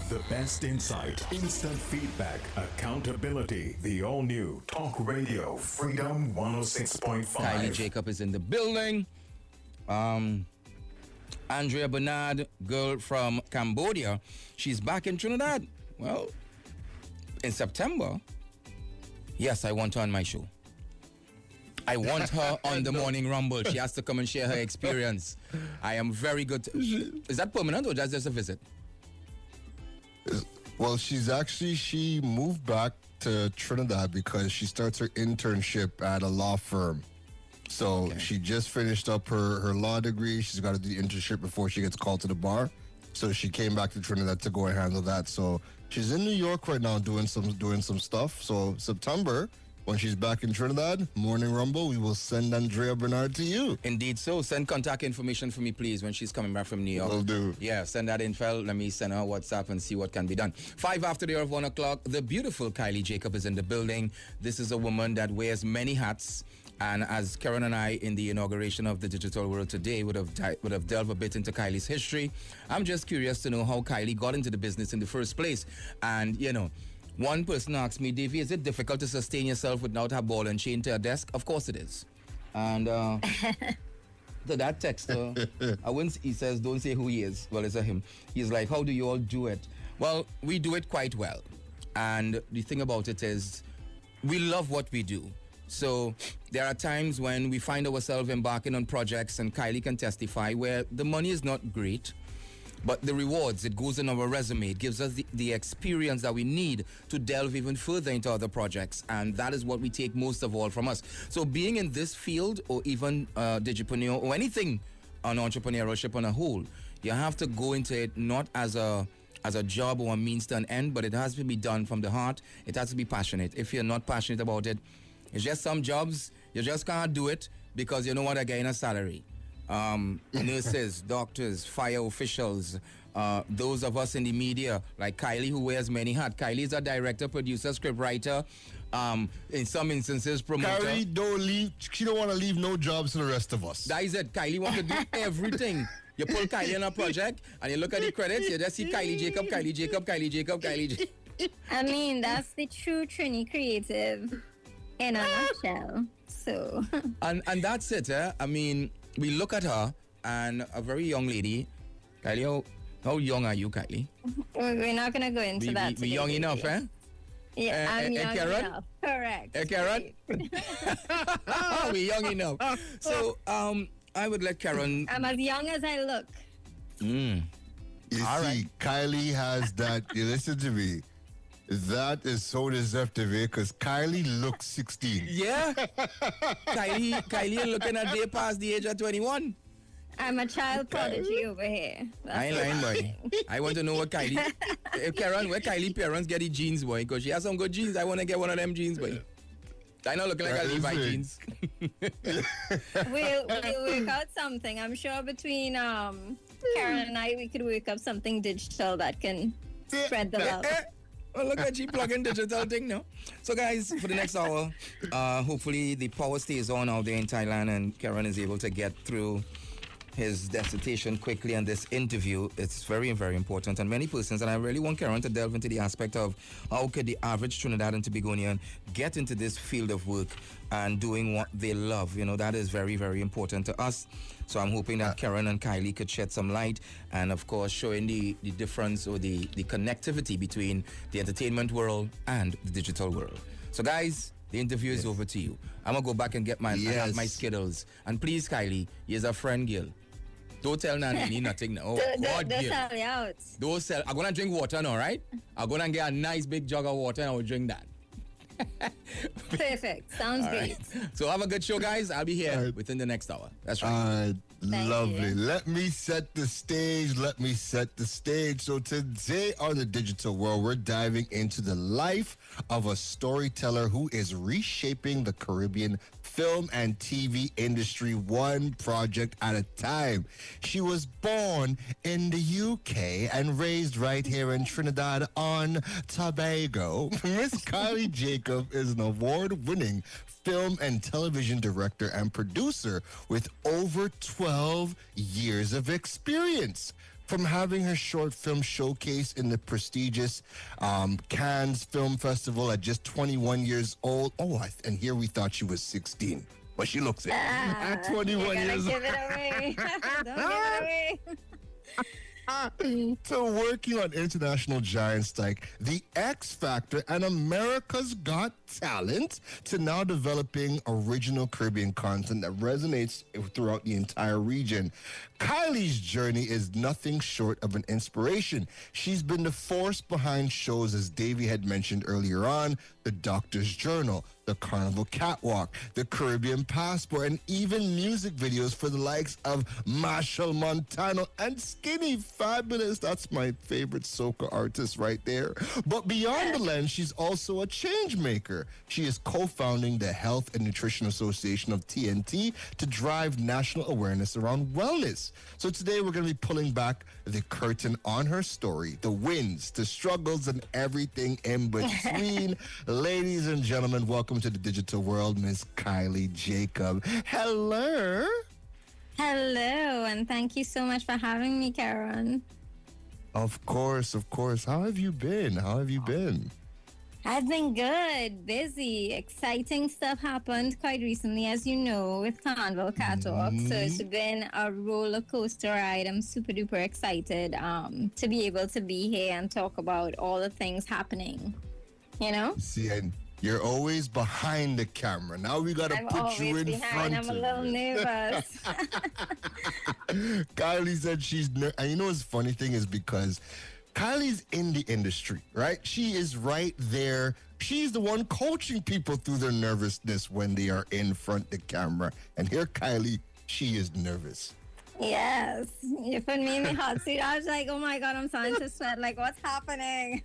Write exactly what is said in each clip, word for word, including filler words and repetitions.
The best insight, instant feedback, accountability. The all-new Talk Radio Freedom one oh six point five. Kylie Jacob is in the building. Um, Andrea Bernard, girl from Cambodia, she's back in Trinidad. Well, in September, yes, I want her on my show. I want her on the Morning Rumble. She has to come and share her experience. I am very good. To, is that permanent or just a visit? Well, she's actually, she moved back to Trinidad because she starts her internship at a law firm. So okay. She just finished up her, her law degree. She's got to do the internship before she gets called to the bar. So she came back to Trinidad to go and handle that. So she's in New York right now doing some doing some stuff. So September, when she's back in Trinidad, Morning Rumble, we will send Andrea Bernard to you. Indeed so. Send contact information for me, please, when she's coming back from New York. Will do. Yeah, send that info. Let me send her WhatsApp and see what can be done. Five after the hour of one o'clock, the beautiful Kylie Jacob is in the building. This is a woman that wears many hats. And as Karen and I, in the inauguration of the digital world today, would have di- would have delved a bit into Kylie's history, I'm just curious to know how Kylie got into the business in the first place. And, you know, one person asked me, Davey, is it difficult to sustain yourself without a ball and chain to a desk? Of course it is. And uh, to that texter, I wouldn't, he says, don't say who he is. Well, it's a him. He's like, how do you all do it? Well, we do it quite well. And the thing about it is, we love what we do. So there are times when we find ourselves embarking on projects, and Kylie can testify, where the money is not great, but the rewards, it goes in our resume. It gives us the, the experience that we need to delve even further into other projects. And that is what we take most of all from us. So being in this field, or even uh, digipreneur, or anything on entrepreneurship on a whole, you have to go into it not as a as a job or a means to an end, but it has to be done from the heart. It has to be passionate. If you're not passionate about it, it's just some jobs, you just can't do it because you know what, they're getting a salary. Um, nurses, doctors, fire officials, uh, those of us in the media, like Kylie, who wears many hats. Kylie is a director, producer, script writer, um, in some instances, promoter. Kylie don't leave, she don't want to leave no jobs to the rest of us. That is it. Kylie wants to do everything. You pull Kylie in a project and you look at the credits, you just see Kylie Jacob, Kylie Jacob, Kylie Jacob, Kylie Jacob. I mean, that's the true Trini creative in a nutshell. So and and that's it, eh? I mean, we look at her, and a very young lady. Kylie, how, how young are you, Kylie? We're not going to go into we, that we, today. We young enough, eh? Yeah, uh, I'm uh, young Karen? enough. Correct. Uh, Karen? We young enough. So, um, I would let Karen... I'm as young as I look. Mm. You All see, right. Kylie has that. You listen to me. That is so deceptive, eh? Because Kylie looks sixteen. Yeah. Kylie, Kylie looking at day past the age of twenty-one. I'm a child prodigy over here. That's I ain't lying, boy. I want to know what Kylie... Uh, Karen, where Kylie parents get the jeans, boy? Because she has some good jeans. I want to get one of them jeans, boy. I not looking like That a Levi is it. jeans. we'll, we'll work out something. I'm sure between um, Karen and I, we could work up something digital that can spread the love. Well, look at you plugging digital thing now. So, guys, for the next hour, uh, hopefully the power stays on out there in Thailand and Karen is able to get through his dissertation quickly, and this interview, it's very, very important. And many persons, and I really want Karen to delve into the aspect of how could the average Trinidad and Tobagonian get into this field of work and doing what they love. You know, that is very, very important to us. So I'm hoping that Karen and Kylie could shed some light and, of course, showing the, the difference or the, the connectivity between the entertainment world and the digital world. So, guys, the interview is yes. over to you. I'm going to go back and get my, yes. I have my Skittles. And please, Kylie, you're a friend, girl. Don't tell Nani nothing now. Oh, don't God, don't girl. sell me out. Don't sell. I'm going to drink water now, right? I'm going to get a nice big jug of water and I'll drink that. Perfect. Sounds All great. Right. So have a good show, guys. I'll be here right. within the next hour. That's right. All right. Thank Lovely. you. Let me set the stage. Let me set the stage. So today on the digital world, we're diving into the life of a storyteller who is reshaping the Caribbean film and T V industry one project at a time. She was born in the U K and raised right here in Trinidad on Tobago. Miss Kylie Jacob is an award-winning film and television director and producer with over twelve years of experience. from having her short film showcase in the prestigious um, Cannes Film Festival at just twenty-one years old. Oh, I, and here we thought she was sixteen. But she looks it. Ah, At twenty-one you're years gonna old. give it away. Don't give it away. To working on international giants like The X Factor and America's Got Talent, to now developing original Caribbean content that resonates throughout the entire region. Kylie's journey is nothing short of an inspiration. She's been the force behind shows, as Davey had mentioned earlier on, The Doctor's Journal, The Carnival Catwalk, The Caribbean Passport, and even music videos for the likes of Marshall Montano and Skinny Fabulous. That's my favorite soca artist right there. But beyond the lens, she's also a change maker. She is co-founding the Health and Nutrition Association of T N T to drive national awareness around wellness. So today we're going to be pulling back the curtain on her story, the wins, the struggles, and everything in between. Ladies and gentlemen, welcome to the digital world, Miss Kylie Jacob. Hello. Hello, and thank you so much for having me, Karen. Of course, of course. How have you been? How have you been? I've been good, busy, exciting stuff happened quite recently, as you know, with Carnival Catwalk. So it's been a roller coaster ride. I'm super duper excited um, to be able to be here and talk about all the things happening. You know? See, and you're always behind the camera. Now we got to I'm put you always in behind. front I'm a of little it. nervous. Kylie said she's ner- and you know what's funny thing is because Kylie's in the industry, right? She is right there. She's the one coaching people through their nervousness when they are in front of the camera. And here Kylie, she is nervous. Yes, you put me in the hot seat. I was like, oh my God, I'm starting to sweat. Like, what's happening?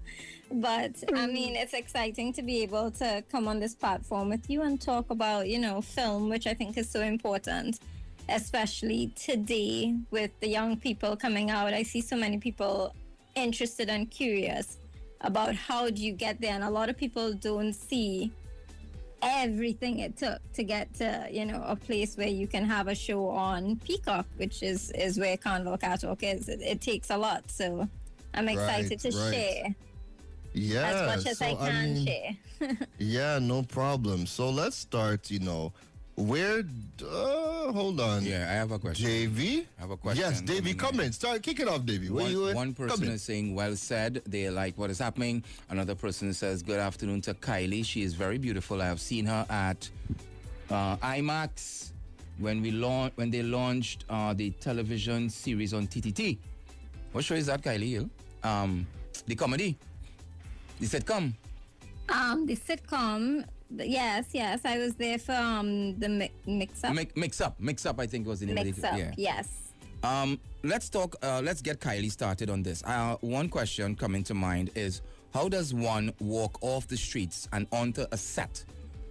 But I mean, it's exciting to be able to come on this platform with you and talk about, you know, film, which I think is so important, especially today with the young people coming out. I see so many people interested and curious about how do you get there. And a lot of people don't see everything it took to get to, you know, a place where you can have a show on Peacock, which is is where Carnival Catwalk is. It, it takes a lot, so I'm excited Right, to right. share Yeah. as much as so, I can mean, share. Yeah, no problem. So let's start, you know, where, uh, hold on. Yeah, I have a question. Davey? I have a question Yes, Davey, coming come in. in. Start, kick it off, Davey. Where One, you at? one Come person in. is saying, well said. They like what is happening. Another person says, good afternoon to Kylie. She is very beautiful. I have seen her at uh, IMAX when we launch when they launched uh, the television series on T T T. What show is that, Kylie? Um, the comedy. The sitcom. Um, the sitcom, yes, yes, I was there for um the mi- mix up. Mix, mix up. Mix up, I think was the name Mix of it. up, Yeah. yes. Um, let's talk. Uh, let's get Kylie started on this. Uh, one question coming to mind is: how does one walk off the streets and onto a set?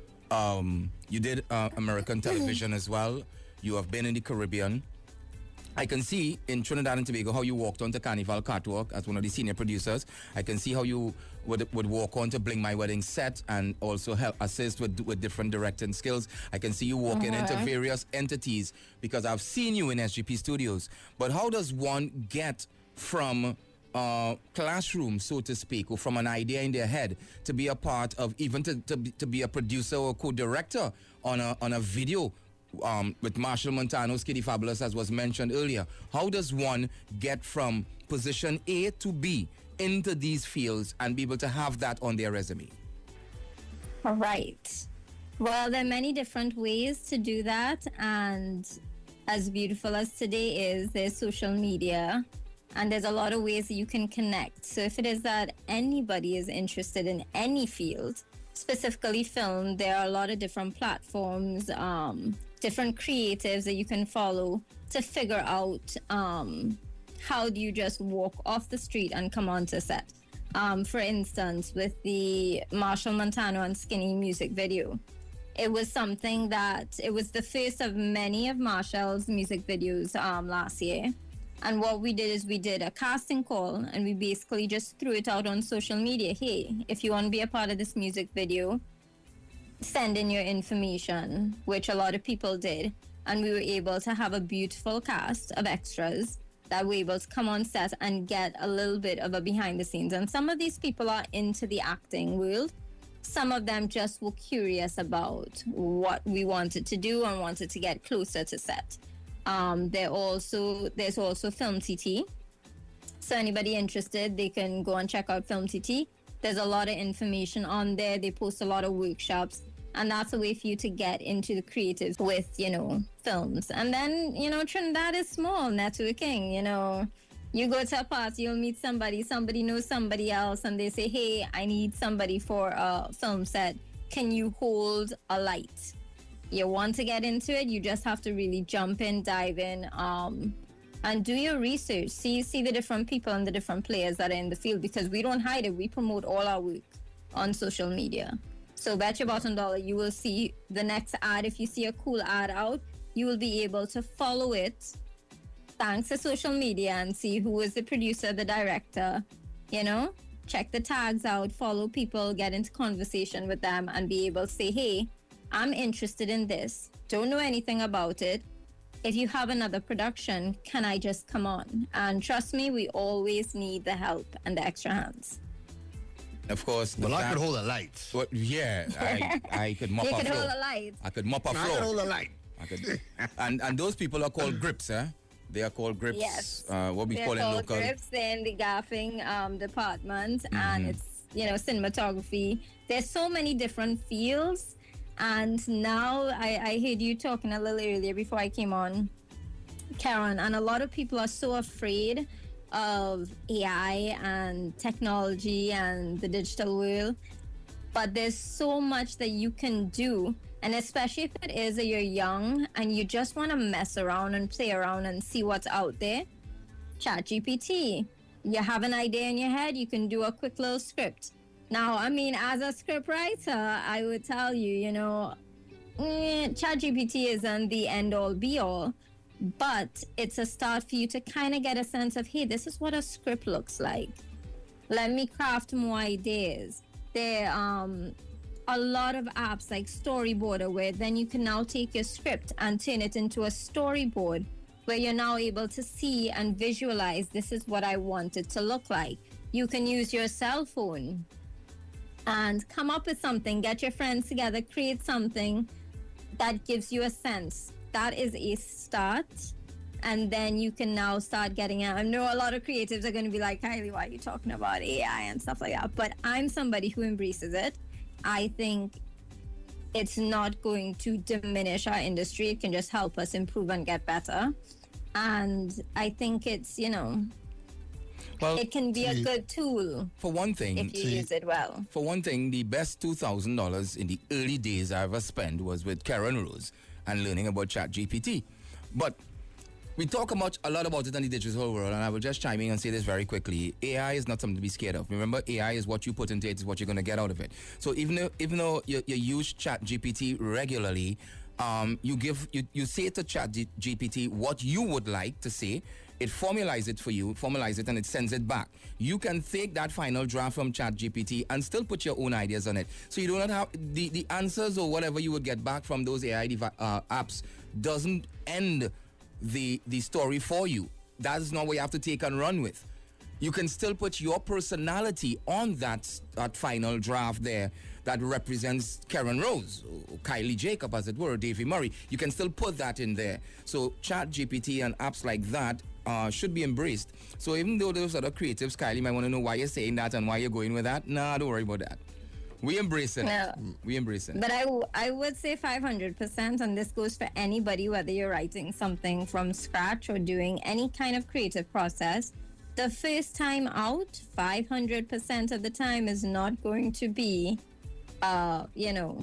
Um, you did uh, American television as well. You have been in the Caribbean. I can see in Trinidad and Tobago how you walked onto Carnival Catwalk as one of the senior producers. I can see how you would would walk on to Bling My Wedding set and also help assist with with different directing skills. I can see you walking into Uh-huh. various entities because I've seen you in S G P Studios. But how does one get from uh, classroom, so to speak, or from an idea in their head to be a part of, even to, to, be, to be a producer or co-director on a on a video um, with Marshall Montano, Skiddy Fabulous, as was mentioned earlier? How does one get from position A to B into these fields and be able to have that on their resume? Right. Well, there are many different ways to do that. And as beautiful as today is, there's social media and there's a lot of ways that you can connect. So if it is that anybody is interested in any field, specifically film, there are a lot of different platforms, um, different creatives that you can follow to figure out um, how do you just walk off the street and come onto set. Um, for instance, with the Marshall Montano and Skinny music video, it was something that, it was the first of many of Marshall's music videos um, last year. And what we did is we did a casting call and we basically just threw it out on social media. Hey, if you want to be a part of this music video, send in your information, which a lot of people did. And we were able to have a beautiful cast of extras that were able to come on set and get a little bit of a behind the scenes. And some of these people are into the acting world. Some of them just were curious about what we wanted to do and wanted to get closer to set. Um, there also there's also Film T T. So anybody interested, they can go and check out Film T T. There's a lot of information on there. They post a lot of workshops. And that's a way for you to get into the creative with, you know, films. And then, you know, Trinidad is small, networking, you know. You go to a party, you'll meet somebody, somebody knows somebody else, and they say, hey, I need somebody for a film set. Can you hold a light? You want to get into it, you just have to really jump in, dive in, um, and do your research. See, see the different people and the different players that are in the field, because we don't hide it. We promote all our work on social media. So bet your bottom dollar you will see the next ad. If you see a cool ad out, you will be able to follow it thanks to social media and see who is the producer, the director, you know, check the tags out, follow people, get into conversation with them and be able to say, hey, I'm interested in this. Don't know anything about it. If you have another production, can I just come on? And trust me, we always need the help and the extra hands. Of course. Well, I could hold a light. Well, yeah, I, I could mop you a could floor. hold a light. I could mop a I floor. could hold a light. I could. and and those people are called grips, eh? They are called grips. Yes. Uh, what we They're call in called local. grips. They're in the gaffing um, department, Mm-hmm. and it's, you know, cinematography. There's so many different fields. And now I, I heard you talking a little earlier before I came on, Karen, and a lot of people are so afraid of A I and technology and the digital world. But there's so much that you can do. And especially if it is that you're young and you just want to mess around and play around and see what's out there, ChatGPT. You have an idea in your head, you can do a quick little script. Now, I mean, as a script writer, I would tell you, you know, eh, ChatGPT isn't the end-all, be-all, but it's a start for you to kind of get a sense of, hey, this is what a script looks like. Let me craft more ideas. There um a lot of apps like Storyboarder, where then you can now take your script and turn it into a storyboard, where you're now able to see and visualize, this is what I want it to look like. You can use your cell phone and come up with something, get your friends together, create something that gives you a sense. That is a start. And then you can now start getting out. I know a lot of creatives are going to be like, Kylie, why are you talking about A I and stuff like that? But I'm somebody who embraces it. I think it's not going to diminish our industry. It can just help us improve and get better. And I think it's, you know, Well, it can be a see, good tool for one thing, if you see, use it well. For one thing, the best two thousand dollars in the early days I ever spent was with Karen Rose and learning about ChatGPT. But we talk about, a lot about it in the digital world, and I will just chime in and say this very quickly. A I is not something to be scared of. Remember, A I is what you put into it, is what you're going to get out of it. So even though, even though you, you use ChatGPT regularly, um, you give you, you say to ChatGPT what you would like to say. It formalizes it for you, formalizes it, and it sends it back. You can take that final draft from ChatGPT and still put your own ideas on it. So you do not have the, the answers or whatever you would get back from those A I devi- uh, apps doesn't end the the story for you. That's not what you have to take and run with. You can still put your personality on that, that final draft there that represents Karen Rose, or Kylie Jacob, as it were, Davy Murray. You can still put that in there. So ChatGPT and apps like that uh, should be embraced. So even though those other creatives, Kylie might want to know why you're saying that and why you're going with that. Nah, don't worry about that. We embrace it. No. We embrace it. But I, w- I would say five hundred percent, and this goes for anybody, whether you're writing something from scratch or doing any kind of creative process. The first time out, five hundred percent of the time is not going to be, uh, you know,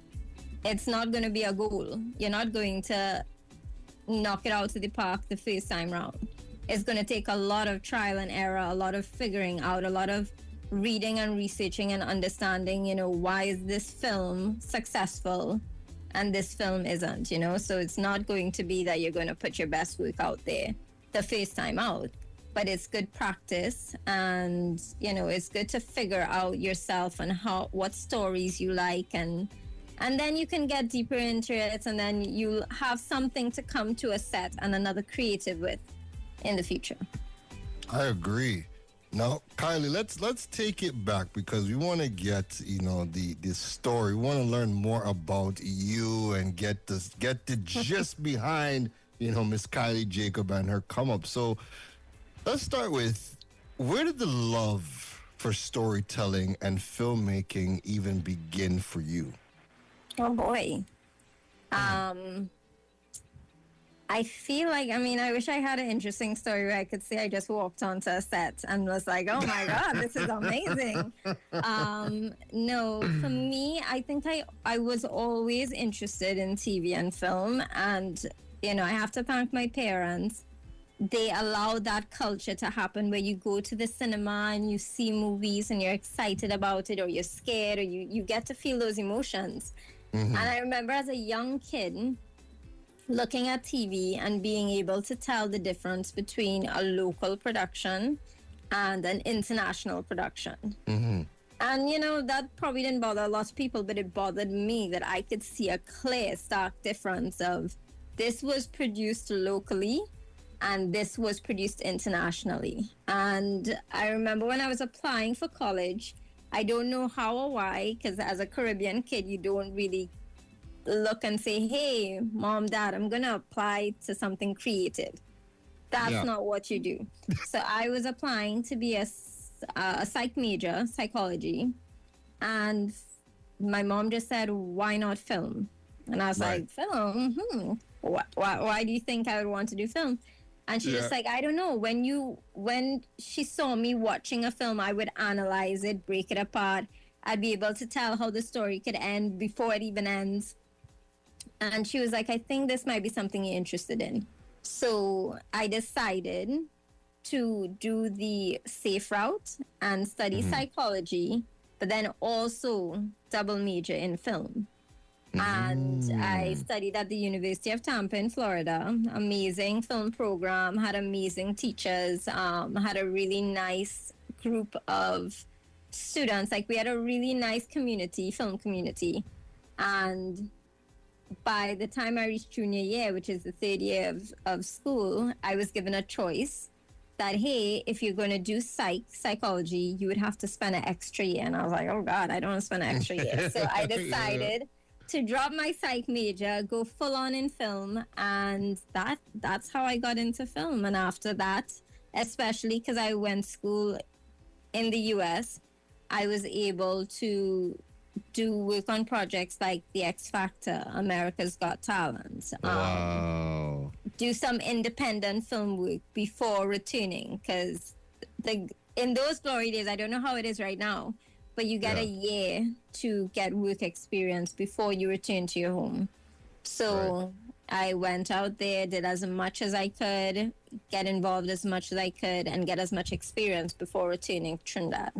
it's not going to be a goal. You're not going to knock it out to the park the first time round. It's going to take a lot of trial and error, a lot of figuring out, a lot of reading and researching and understanding, you know, why is this film successful and this film isn't, you know? So it's not going to be that you're going to put your best work out there the first time out, but it's good practice, and, you know, it's good to figure out yourself and how, what stories you like, and and then you can get deeper into it, and then you'll have something to come to a set and another creative with. in the future. I agree. Now, Kylie, let's let's take it back because we want to get, you know, the the story. We want to learn more about you and get this get the gist behind, you know, Miss Kylie Jacob and her come up. So let's start with, where did the love for storytelling and filmmaking even begin for you? Oh boy. Um I feel like, I mean, I wish I had an interesting story where I could say I just walked onto a set and was like, oh my God, this is amazing. Um, no, for me, I think I, I was always interested in T V and film. And, you know, I have to thank my parents. They allowed that culture to happen where you go to the cinema and you see movies and you're excited about it, or you're scared, or you, you get to feel those emotions. Mm-hmm. And I remember as a young kid, looking at T V and being able to tell the difference between a local production and an international production. Mm-hmm. And, you know, that probably didn't bother a lot of people, but it bothered me that I could see a clear, stark difference of this was produced locally and this was produced internationally. And I remember when I was applying for college, I don't know how or why, because as a Caribbean kid, you don't really look and say, hey, mom, dad, I'm going to apply to something creative. That's yeah. not what you do. So I was applying to be a, a psych major, psychology. And my mom just said, why not film? And I was right. like, film? Hmm. Why, why, why do you think I would want to do film? And she's yeah. just like, I don't know. When you, when she saw me watching a film, I would analyze it, break it apart. I'd be able to tell how the story could end before it even ends. And she was like, I think this might be something you're interested in. So I decided to do the safe route and study mm-hmm. psychology, but then also double major in film. Mm. And I studied at the University of Tampa in Florida. Amazing film program, had amazing teachers, um, had a really nice group of students. Like, we had a really nice community, film community. And by the time I reached junior year, which is the third year of, of school, I was given a choice that, hey, if you're going to do psych, psychology, you would have to spend an extra year. And I was like, oh, God, I don't want to spend an extra year. So I decided yeah. to drop my psych major, go full on in film. And that that's how I got into film. And after that, especially because I went school in the U S, I was able to do work on projects like The X Factor, America's Got Talent. Um, wow. Do some independent film work before returning, because the in those glory days, I don't know how it is right now, but you get yeah. a year to get work experience before you return to your home. So right. I went out there, did as much as I could, get involved as much as I could, and get as much experience before returning to Trinidad.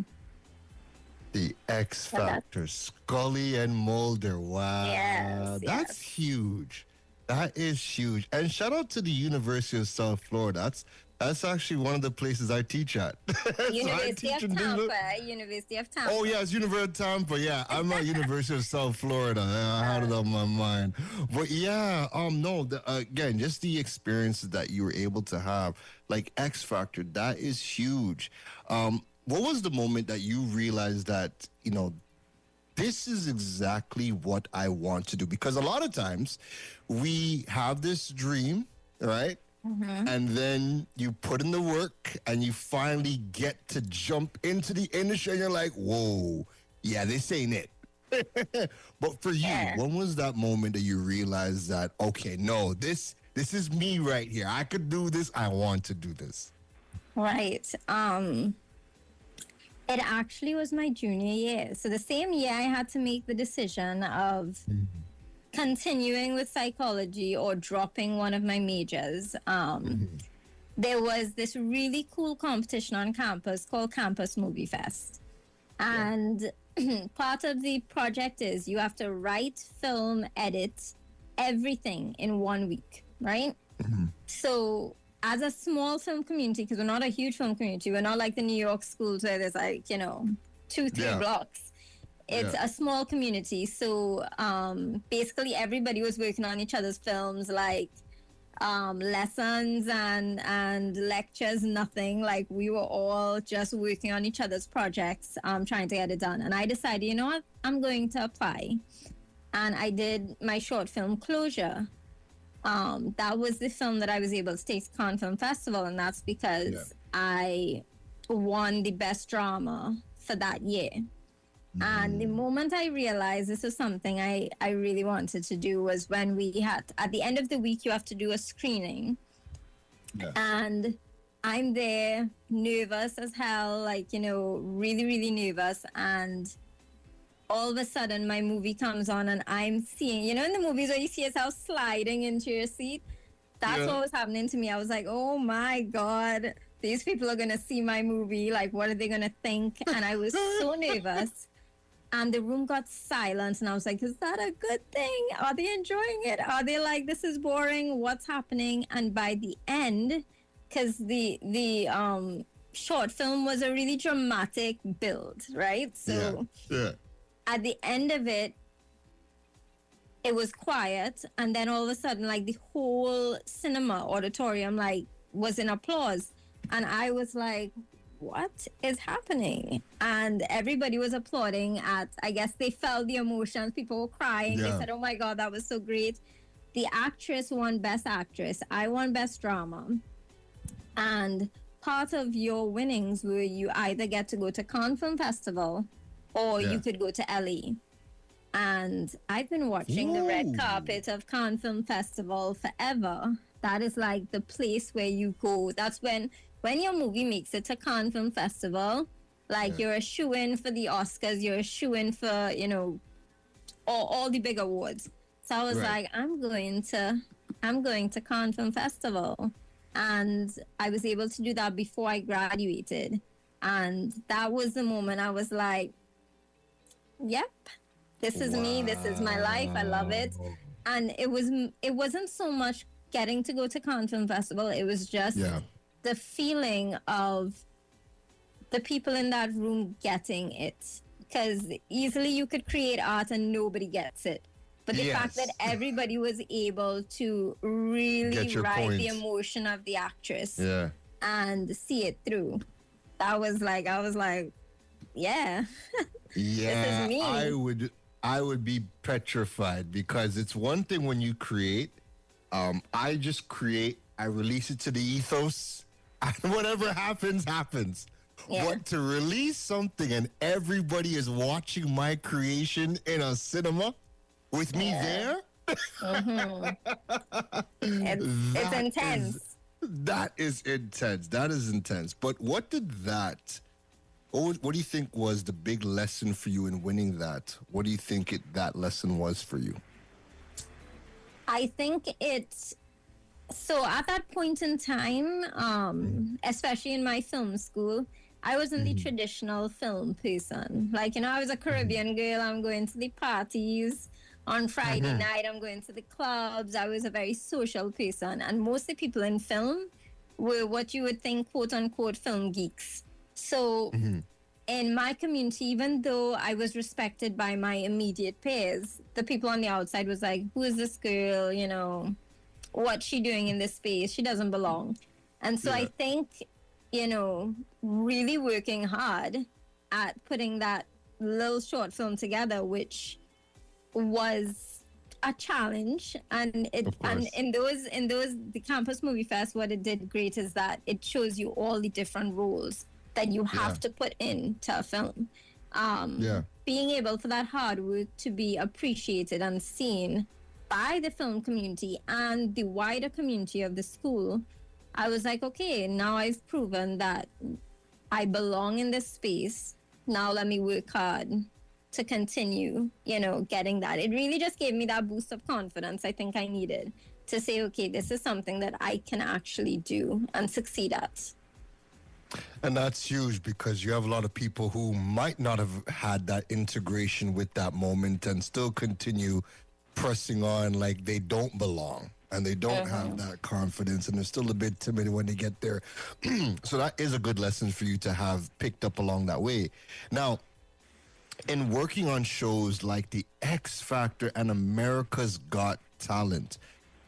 The X Factor, Scully and Mulder. Wow. Yes, That's yes. huge. That is huge. And shout out to the University of South Florida. That's that's actually one of the places I teach at. University so of Tampa. University of Tampa. Oh, yeah, it's University of Tampa. Yeah, I'm at University of South Florida. I had it on my mind. But yeah, um, no, the, uh, again, just the experiences that you were able to have, like X Factor, that is huge. Um, What was the moment that you realized that, you know, this is exactly what I want to do? Because a lot of times we have this dream, right? Mm-hmm. And then you put in the work and you finally get to jump into the industry and you're like, whoa, yeah, this ain't it. But for you, yeah. when was that moment that you realized that, okay, no, this this is me right here. I could do this. I want to do this. Right. Um... It actually was my junior year. So the same year I had to make the decision of mm-hmm. continuing with psychology or dropping one of my majors. Um, mm-hmm. There was this really cool competition on campus called Campus Movie Fest. And yeah. part of the project is you have to write, film, edit, everything in one week, right? Mm-hmm. So as a small film community, because we're not a huge film community, we're not like the New York schools where there's like, you know, two, three yeah. blocks. It's yeah. a small community. So um, basically everybody was working on each other's films. Like um, lessons and and lectures, nothing. Like we were all just working on each other's projects, um, trying to get it done. And I decided, you know what, I'm going to apply. And I did my short film Closure. Um, that was the film that I was able to take to Cannes Film Festival, and that's because yeah. I won the best drama for that year. Mm. And the moment I realized this is something I, I really wanted to do was when we had, at the end of the week, you have to do a screening. Yeah. And I'm there, nervous as hell, like, you know, really, really nervous. And all of a sudden, my movie comes on and I'm seeing, you know, in the movies where you see yourself sliding into your seat, that's yeah. what was happening to me. I was like, oh my God, these people are going to see my movie. Like, what are they going to think? And I was so nervous. And the room got silent. And I was like, is that a good thing? Are they enjoying it? Are they like, this is boring? What's happening? And by the end, because the, the um, short film was a really dramatic build, right? So yeah. Yeah. At the end of it, it was quiet. And then all of a sudden, like the whole cinema auditorium, like was in applause. And I was like, what is happening? And everybody was applauding at, I guess they felt the emotions. People were crying. Yeah. They said, oh my God, that was so great. The actress won Best Actress. I won Best Drama. And part of your winnings were you either get to go to Cannes Film Festival or yeah. you could go to L A. And I've been watching Ooh. the red carpet of Cannes Film Festival forever. That is like the place where you go. That's when, when your movie makes it to Cannes Film Festival, like yeah. you're a shoo-in for the Oscars, you're a shoo-in for, you know, all, all the big awards. So I was right. like, I'm going to, I'm going to Cannes Film Festival. And I was able to do that before I graduated. And that was the moment I was like, yep, this is wow. me. This is my life. I love it. And it was, it wasn't so much getting to go to Cannes Film Festival. It was just yeah. the feeling of the people in that room getting it. Because easily you could create art and nobody gets it. But the yes. fact that everybody was able to really write point. the emotion of the actress yeah. and see it through. That was like, I was like, yeah. Yeah, this is me. I would I would be petrified because it's one thing when you create. Um, I just create, I release it to the ethos, and whatever happens, happens. Yeah. But to release something and everybody is watching my creation in a cinema with me yeah. there, mm-hmm. it's, it's intense. Is, that is intense. That is intense. But what did that... What, what do you think was the big lesson for you in winning that? What do you think it, that lesson was for you? I think it's, so at that point in time, um, mm. especially in my film school, I wasn't mm. the traditional film person. Like, you know, I was a Caribbean mm. girl. I'm going to the parties. On Friday mm-hmm. night, I'm going to the clubs. I was a very social person. And most of the people in film were what you would think, quote unquote, film geeks. So mm-hmm. in my community, even though I was respected by my immediate peers, the people on the outside was like, who is this girl? You know, what's she doing in this space? She doesn't belong. And so yeah. I think, you know, really working hard at putting that little short film together, which was a challenge. And it and in those in those the Campus Movie Fest, what it did great is that it shows you all the different roles that you have yeah. to put into a film. Um, yeah. Being able for that hard work to be appreciated and seen by the film community and the wider community of the school, I was like, okay, now I've proven that I belong in this space. Now let me work hard to continue, you know, getting that. It really just gave me that boost of confidence I think I needed to say, okay, this is something that I can actually do and succeed at. And that's huge because you have a lot of people who might not have had that integration with that moment and still continue pressing on like they don't belong and they don't uh-huh. have that confidence and they're still a bit timid when they get there. So that is a good lesson for you to have picked up along that way. Now, in working on shows like The X Factor and America's Got Talent,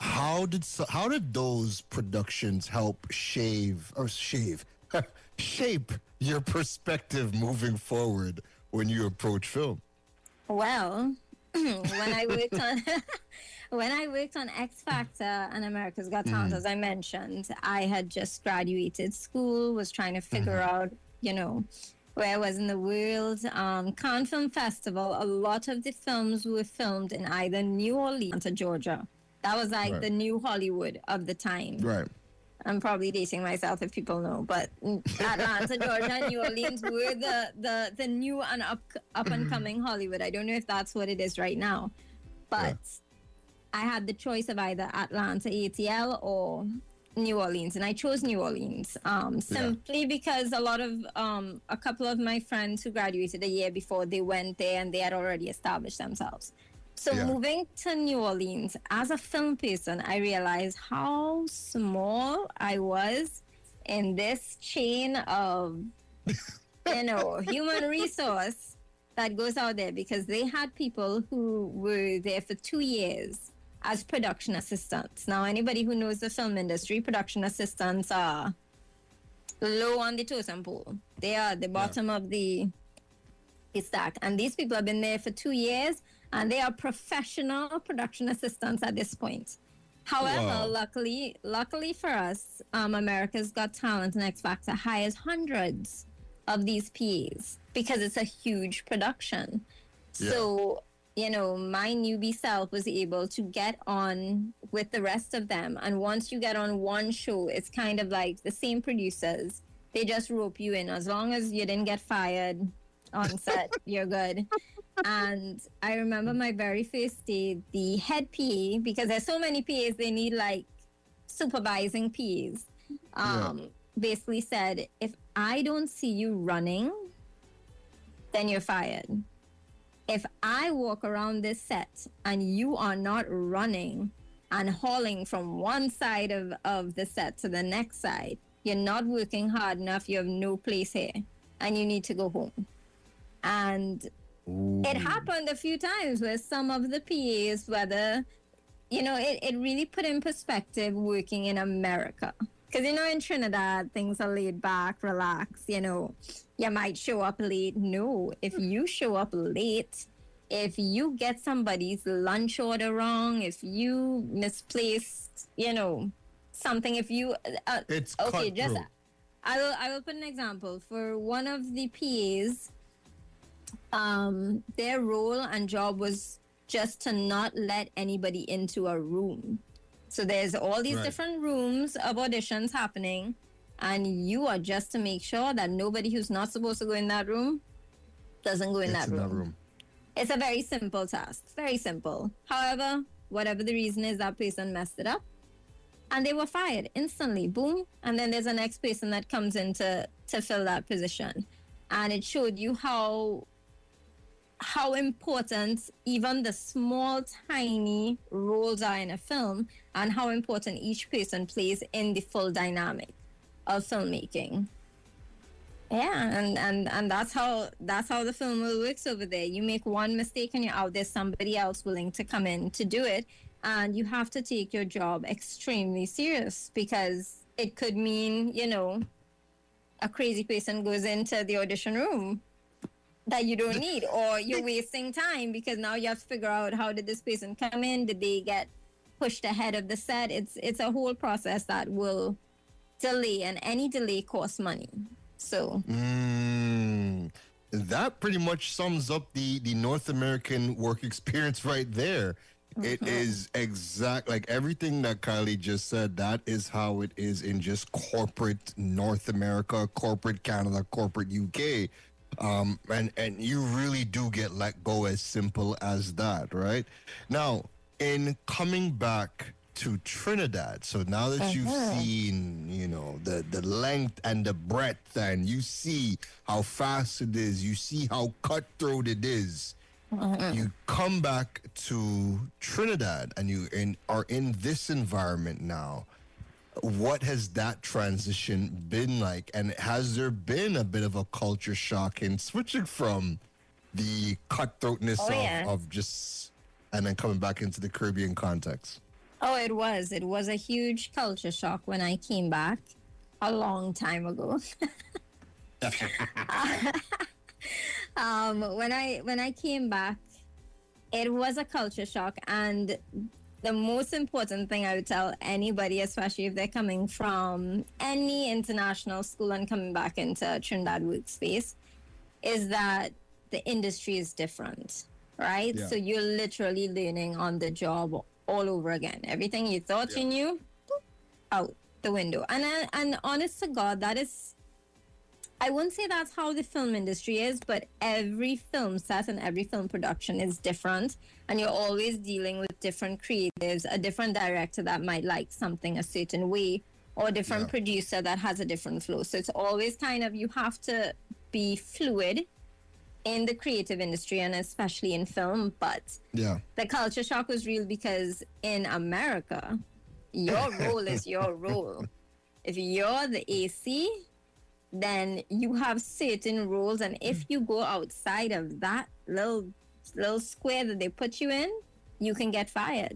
how did so, how did those productions help shave or shave shape your perspective moving forward when you approach film? Well, when I worked on when I worked on X Factor and America's Got Talent, mm. as I mentioned, I had just graduated school, was trying to figure mm-hmm. out, you know, where I was in the world. Um, Cannes Film Festival, a lot of the films were filmed in either New Orleans or Georgia. That was like right. the new Hollywood of the time. Right. I'm probably dating myself if people know, but Atlanta, Georgia, and New Orleans were the, the, the new and up up and coming Hollywood. I don't know if that's what it is right now, but yeah. I had the choice of either Atlanta A T L or New Orleans, and I chose New Orleans um, simply yeah. because a lot of um, a couple of my friends who graduated a year before, they went there and they had already established themselves. So yeah. moving to New Orleans, as a film person, I realized how small I was in this chain of, you know, human resource that goes out there, because they had people who were there for two years as production assistants. Now, anybody who knows the film industry, production assistants are low on the totem pole. They are the bottom yeah. of the, the stack. And these people have been there for two years. And they are professional production assistants at this point. However, wow. luckily, luckily for us, um, America's Got Talent and X Factor hires hundreds of these P As because it's a huge production. Yeah. So, you know, my newbie self was able to get on with the rest of them. And once you get on one show, it's kind of like the same producers. They just rope you in. As long as you didn't get fired on set, you're good. And I remember my very first day, the head P A, because there's so many P As, they need like supervising P As, um, yeah. basically said, if I don't see you running, then you're fired. If I walk around this set and you are not running and hauling from one side of, of the set to the next side, you're not working hard enough, you have no place here, and you need to go home. And Ooh. It happened a few times where some of the P As, whether, you know, it, it really put in perspective working in America. Because, you know, in Trinidad, things are laid back, relaxed, you know, you might show up late. No, if you show up late, if you get somebody's lunch order wrong, if you misplaced, you know, something, if you, uh, it's okay, just, I will, I will put an example. For one of the P As, Um, their role and job was just to not let anybody into a room. So there's all these right. different rooms of auditions happening, and you are just to make sure that nobody who's not supposed to go in that room doesn't go in, that, in room. that room. It's a very simple task, very simple. However, whatever the reason is, that person messed it up, and they were fired instantly, boom. And then there's a next person that comes in to, to fill that position. And it showed you how how important even the small, tiny roles are in a film, and how important each person plays in the full dynamic of filmmaking. Yeah, and, and, and that's how that's how the film will works over there. You make one mistake and you're out there, somebody else willing to come in to do it, and you have to take your job extremely serious, because it could mean, you know, a crazy person goes into the audition room that you don't need, or you're wasting time because now you have to figure out, how did this person come in? Did they get pushed ahead of the set? It's it's a whole process that will delay, and any delay costs money. So mm, that pretty much sums up the the North American work experience right there. Mm-hmm. It is exact, like everything that Kylie just said. That is how it is in just corporate North America, corporate Canada, corporate U K. Um, and, and you really do get let go as simple as that, right? Now, in coming back to Trinidad, so now that uh-huh. you've seen, you know, the, the length and the breadth, and you see how fast it is, you see how cutthroat it is, uh-huh. you come back to Trinidad and you in, are in this environment now. What has that transition been like? And has there been a bit of a culture shock in switching from the cutthroatness oh, of, yeah. of just, and then coming back into the Caribbean context? Oh, it was. It was a huge culture shock when I came back a long time ago. um, when I when I came back, it was a culture shock, and the most important thing I would tell anybody, especially if they're coming from any international school and coming back into Trinidad workspace, is that the industry is different, right? Yeah. So you're literally learning on the job all over again. Everything you thought Yeah. you knew, boop, out the window. And I, and honest to God, that is, I wouldn't say that's how the film industry is, but every film set and every film production is different. And you're always dealing with different creatives, a different director that might like something a certain way, or a different Yeah. producer that has a different flow. So it's always kind of, you have to be fluid in the creative industry and especially in film. But Yeah. the culture shock was real because in America, your role is your role. If you're the A C, then you have certain roles, and if you go outside of that little little square that they put you in, you can get fired.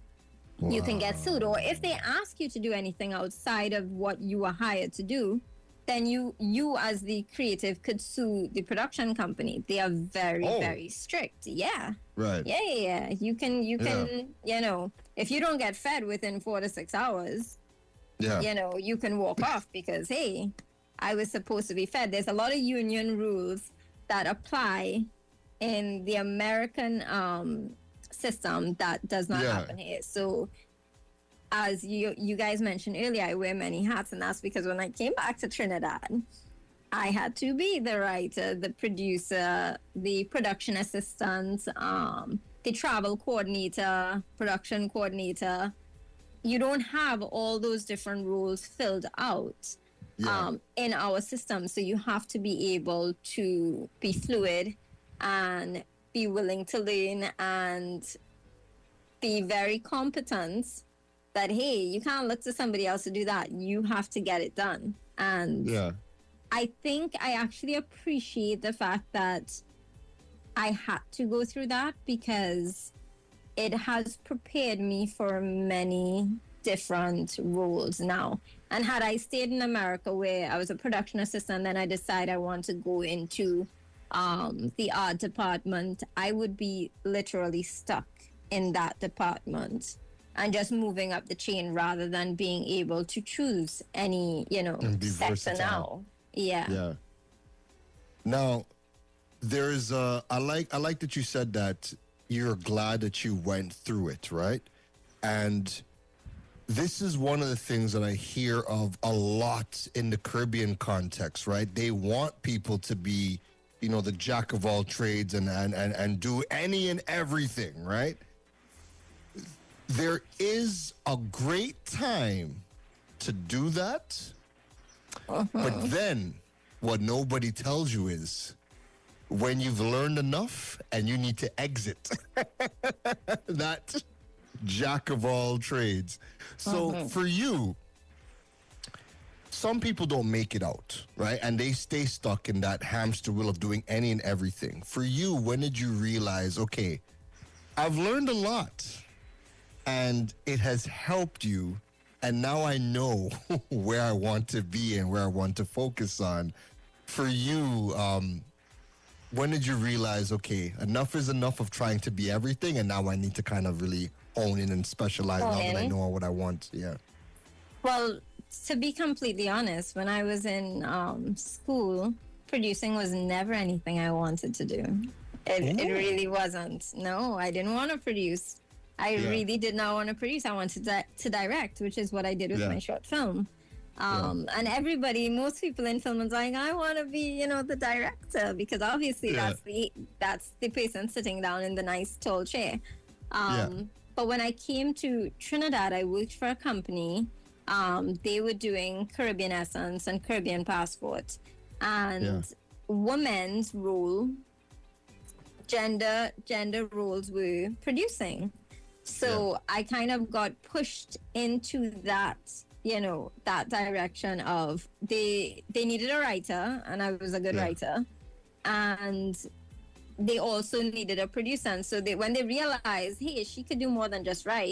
You can get sued. Or if they ask you to do anything outside of what you were hired to do, then you you as the creative could sue the production company. They are very, Oh. very strict. Yeah. Right. Yeah, yeah, yeah. You can you Yeah. can, you know, if you don't get fed within four to six hours, Yeah. you know, you can walk off because, hey, I was supposed to be fed. There's a lot of union rules that apply in the American um, system that does not Yeah. happen here. So, as you you guys mentioned earlier, I wear many hats, and that's because when I came back to Trinidad, I had to be the writer, the producer, the production assistant, um, the travel coordinator, production coordinator. You don't have all those different roles filled out Yeah. um, in our system. So you have to be able to be fluid and be willing to learn and be very competent that, hey, you can't look to somebody else to do that. You have to get it done. And Yeah. I think I actually appreciate the fact that I had to go through that because it has prepared me for many different roles now. And had I stayed in America where I was a production assistant, then I decide I want to go into um, the art department, I would be literally stuck in that department and just moving up the chain rather than being able to choose any, you know, And be sector versatile. now. Yeah. Yeah. Now, there's uh I like I like that you said that you're glad that you went through it, right? And this is one of the things that I hear of a lot in the Caribbean context, right? They want people to be, you know, the jack of all trades and and and, and do any and everything, right? There is a great time to do that. But then what nobody tells you is when you've learned enough and you need to exit that jack of all trades. So for you, some people don't make it out, right? And they stay stuck in that hamster wheel of doing any and everything. For you, when did you realize, okay, I've learned a lot and it has helped you, and now I know where I want to be and where I want to focus on. For you, um, when did you realize, okay, enough is enough of trying to be everything, and now I need to kind of really hone in and specialize now that I Hone in. know what I want? Yeah. Well, to be completely honest, when I was in um, school, producing was never anything I wanted to do. It, it Ooh. really wasn't. No, I didn't want to produce. I Yeah. really did not want to produce. I wanted to, di- to direct, which is what I did with Yeah. my short film. Um, And everybody, most people in film is like, I want to be, you know, the director, because obviously Yeah. that's the that's the person sitting down in the nice tall chair. Um, Yeah. But when I came to Trinidad, I worked for a company. Um, they were doing Caribbean Essence and Caribbean Passport, and Yeah. women's role, gender gender roles were producing. So I kind of got pushed into that, you know, that direction of they they needed a writer, and I was a good Yeah. writer, and they also needed a producer. And so they when they realized, hey, she could do more than just write,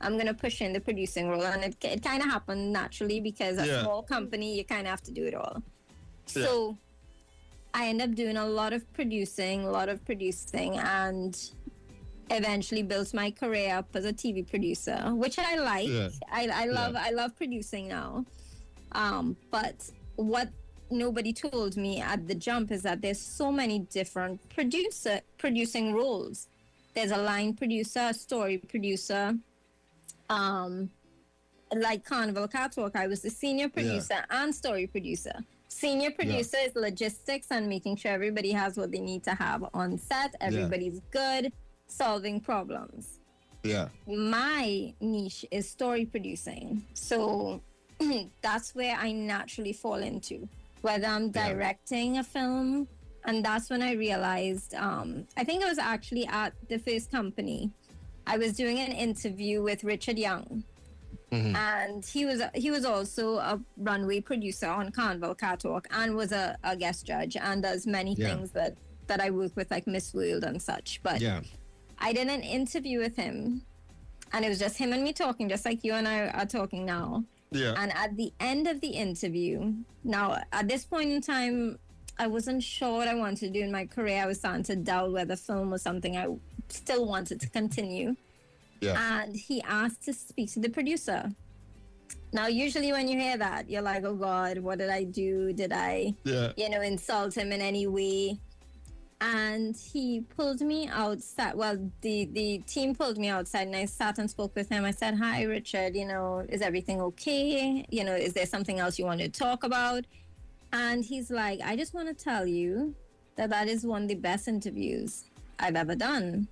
I'm going to push in the producing role. And it, it kind of happened naturally because a Yeah. small company, you kind of have to do it all. Yeah. So I end up doing a lot of producing, a lot of producing, and eventually built my career up as a T V producer, which I like. Yeah. I, I love Yeah. I love producing now. Um, but what nobody told me at the jump is that there's so many different producer producing roles. There's a line producer, a story producer. Um, like Carnival Catwalk, I was the senior producer and story producer. Senior producer is logistics and making sure everybody has what they need to have on set. Everybody's good, solving problems. Yeah. My niche is story producing. So that's where I naturally fall into, whether I'm Yeah. directing a film. And that's when I realized, um, I think it was actually at the first company, I was doing an interview with Richard Young. And he was he was also a runway producer on Carnival Catwalk and was a, a guest judge and does many Yeah. things that, that I work with, like Miss World and such. But Yeah. I did an interview with him, and it was just him and me talking, just like you and I are talking now. Yeah. And at the end of the interview, now at this point in time, I wasn't sure what I wanted to do in my career. I was starting to doubt whether film was something I still wanted to continue. Yeah. And he asked to speak to the producer. Now, usually when you hear that, you're like, oh God, what did I do? Did I, Yeah. you know, insult him in any way? And he pulled me outside. Well, the, the team pulled me outside, and I sat and spoke with him. I said, hi, Richard, you know, is everything okay? You know, is there something else you want to talk about? And he's like, I just want to tell you that that is one of the best interviews I've ever done.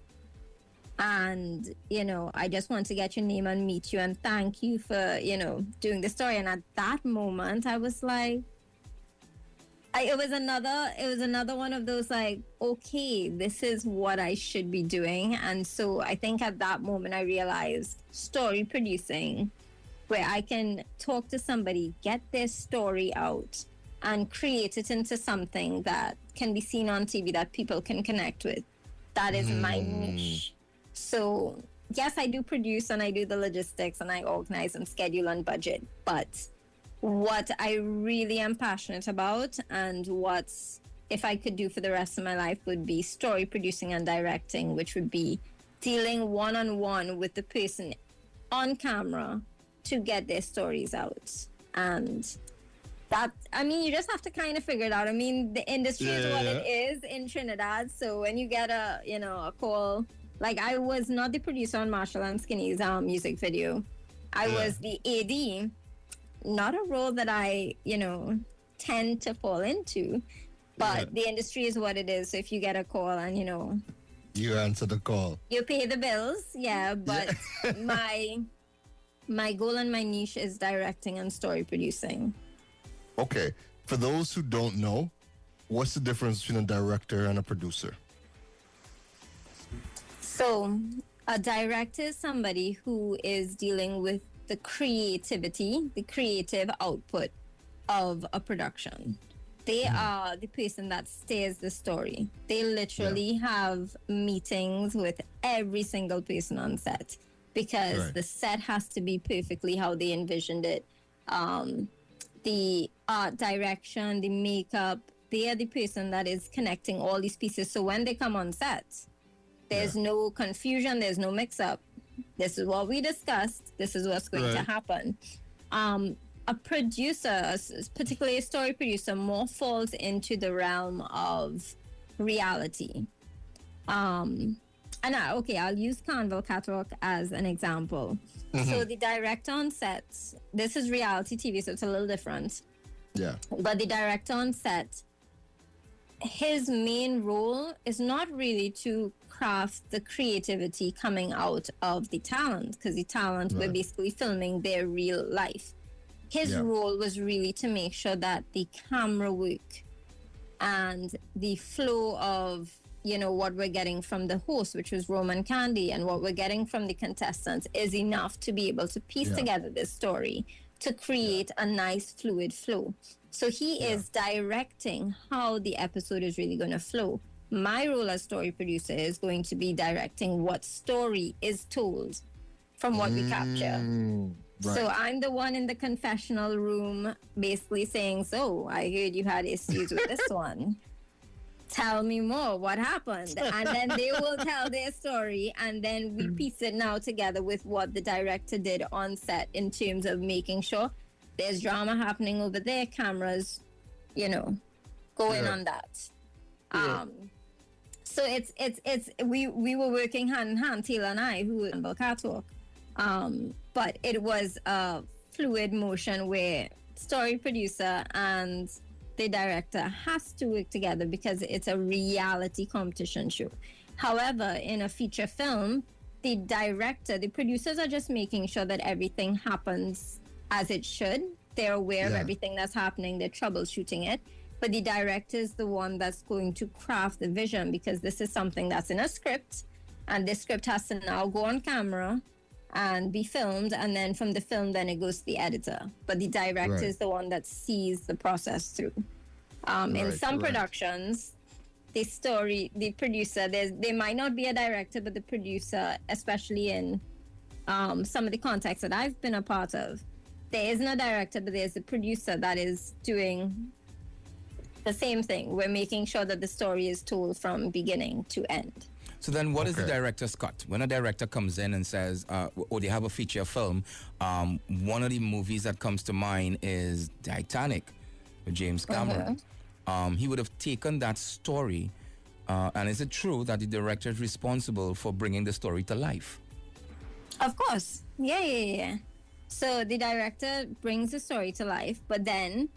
And, you know, I just want to get your name and meet you and thank you for, you know, doing the story. And at that moment, I was like, I, it was another, it was another one of those like, okay, this is what I should be doing. And so I think at that moment, I realized story producing, where I can talk to somebody, get their story out, and create it into something that can be seen on T V that people can connect with. That is my niche. So, yes, I do produce and I do the logistics and I organize and schedule and budget. But what I really am passionate about and what, if I could do for the rest of my life, would be story producing and directing, which would be dealing one on one with the person on camera to get their stories out. And that, I mean, you just have to kind of figure it out. I mean, the industry is Yeah, what yeah. it is in Trinidad. So when you get a, you know, a call, like I was not the producer on Marshall and Skinny's um, music video. I Yeah. was the A D, not a role that I, you know, tend to fall into. But Yeah. the industry is what it is. So if you get a call and, you know, You answer the call. you pay the bills, yeah. But my my goal and my niche is directing and story producing. Okay. For those who don't know, what's the difference between a director and a producer? So, a director is somebody who is dealing with the creativity, the creative output of a production. They are the person that steers the story. They literally have meetings with every single person on set because Right. the set has to be perfectly how they envisioned it. Um, the art direction, the makeup, they are the person that is connecting all these pieces. So when they come on set, there's no confusion, there's no mix up. This is what we discussed, this is what's going to Right. happen. Um, a producer, s- particularly a story producer, more falls into the realm of reality. Um, and I, okay, I'll use Carnival Catwalk as an example. So the director on set, this is reality T V, so it's a little different. Yeah. But the director on set, his main role is not really to craft the creativity coming out of the talent, because the talent we're Right. basically filming their real life. His Yeah. role was really to make sure that the camera work and the flow of, you know, what we're getting from the host, which was Roman Candy, and what we're getting from the contestants is enough to be able to piece Yeah. together this story to create a nice fluid flow. So he is directing how the episode is really going to flow. My role as story producer is going to be directing what story is told from what we capture. Mm, right. So I'm the one in the confessional room basically saying, so I heard you had issues with this one. Tell me more. What happened? And then they will tell their story, and then we piece it now together with what the director did on set in terms of making sure there's drama happening over there, cameras, you know, going Yeah. on that. Um, so it's it's it's we we were working hand in hand, Taylor and I, who were in Balcatalk. Um, but it was a fluid motion where story producer and the director has to work together because it's a reality competition show. However, in a feature film, the director, the producers are just making sure that everything happens as it should. They're aware of Yeah. everything that's happening. They're troubleshooting it. But the director is the one that's going to craft the vision, because this is something that's in a script, and this script has to now go on camera and be filmed, and then from the film then it goes to the editor. But the director Right. is the one that sees the process through. Um, in Right, some right. productions, the story, the producer, there's there might not be a director, but the producer, especially in um, some of the contexts that I've been a part of, there isn't a director, but there's a producer that is doing the same thing. We're making sure that the story is told from beginning to end. So then, what is the Okay. director's cut? When a director comes in and says, uh, or they have a feature film, um, one of the movies that comes to mind is Titanic with James Cameron. Um, he would have taken that story, uh, and is it true that the director is responsible for bringing the story to life? Of course. Yeah, yeah, yeah. So the director brings the story to life, but then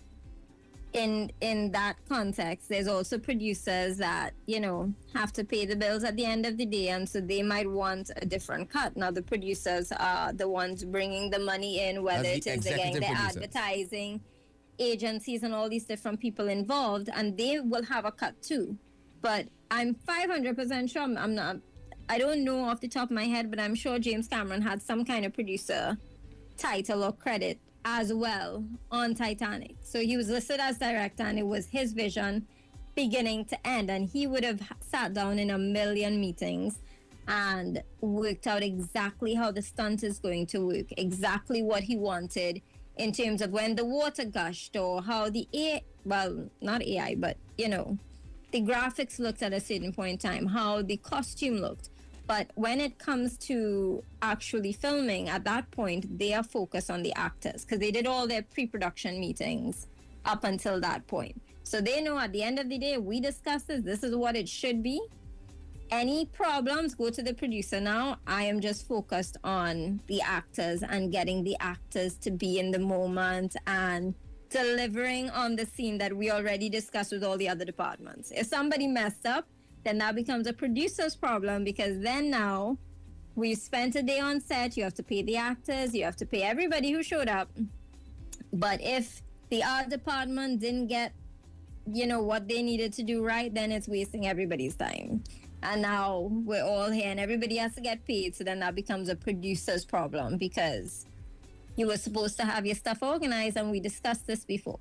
in in that context, there's also producers that, you know, have to pay the bills at the end of the day, and so they might want a different cut. Now, the producers are the ones bringing the money in, whether As it the is, again, executive the producers. advertising agencies and all these different people involved, and they will have a cut too. But I'm five hundred percent sure, I'm, I'm not, I don't know off the top of my head, but I'm sure James Cameron had some kind of producer title or credit as well on Titanic. So he was listed as director, and it was his vision beginning to end. And he would have sat down in a million meetings and worked out exactly how the stunt is going to work, exactly what he wanted in terms of when the water gushed, or how the A, well, not A I, but, you know, the graphics looked at a certain point in time, how the costume looked. But when it comes to actually filming, at that point, they are focused on the actors, because they did all their pre-production meetings up until that point. So they know at the end of the day, we discussed this, this is what it should be. Any problems, go to the producer now. I am just focused on the actors and getting the actors to be in the moment and delivering on the scene that we already discussed with all the other departments. If somebody messed up, then that becomes a producer's problem, because then now we've spent a day on set, you have to pay the actors, you have to pay everybody who showed up. But if the art department didn't get, you know, what they needed to do right, then it's wasting everybody's time. And now we're all here and everybody has to get paid. So then that becomes a producer's problem, because you were supposed to have your stuff organized, and we discussed this before.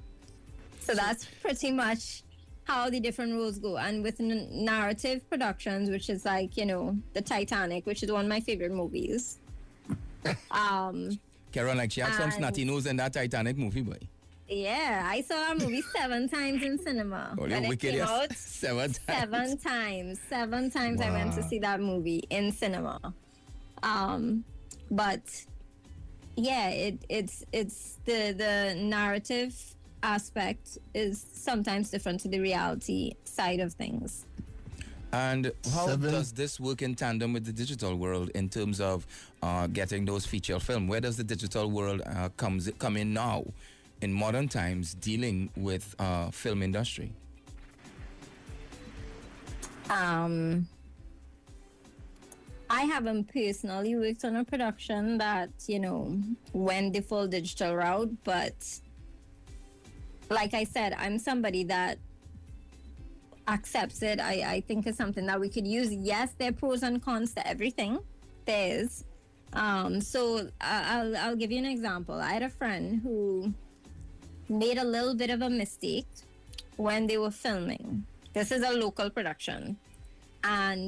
So that's pretty much how the different rules go. And with n- narrative productions, which is like, you know, the Titanic, which is one of my favorite movies. Um, Karen, like, she had some And- snotty nose in that Titanic movie, boy. yeah, I saw a movie seven times in cinema. Oh, when you it wicked, came yes. out. Seven times. Seven times. Seven times I went to Wow. see that movie in cinema. Um, but yeah, it, it's it's the the narrative aspect is sometimes different to the reality side of things. And how Seven. does this work in tandem with the digital world in terms of uh, getting those feature film? Where does the digital world uh, comes come in now, in modern times, dealing with uh, film industry? Um, I haven't personally worked on a production that, you know, went the full digital route, but like I said, I'm somebody that accepts it. I, I think it's something that we could use. Yes, there are pros and cons to everything. There's. Um, so I- I'll, I'll give you an example. I had a friend who made a little bit of a mistake when they were filming. This is a local production. And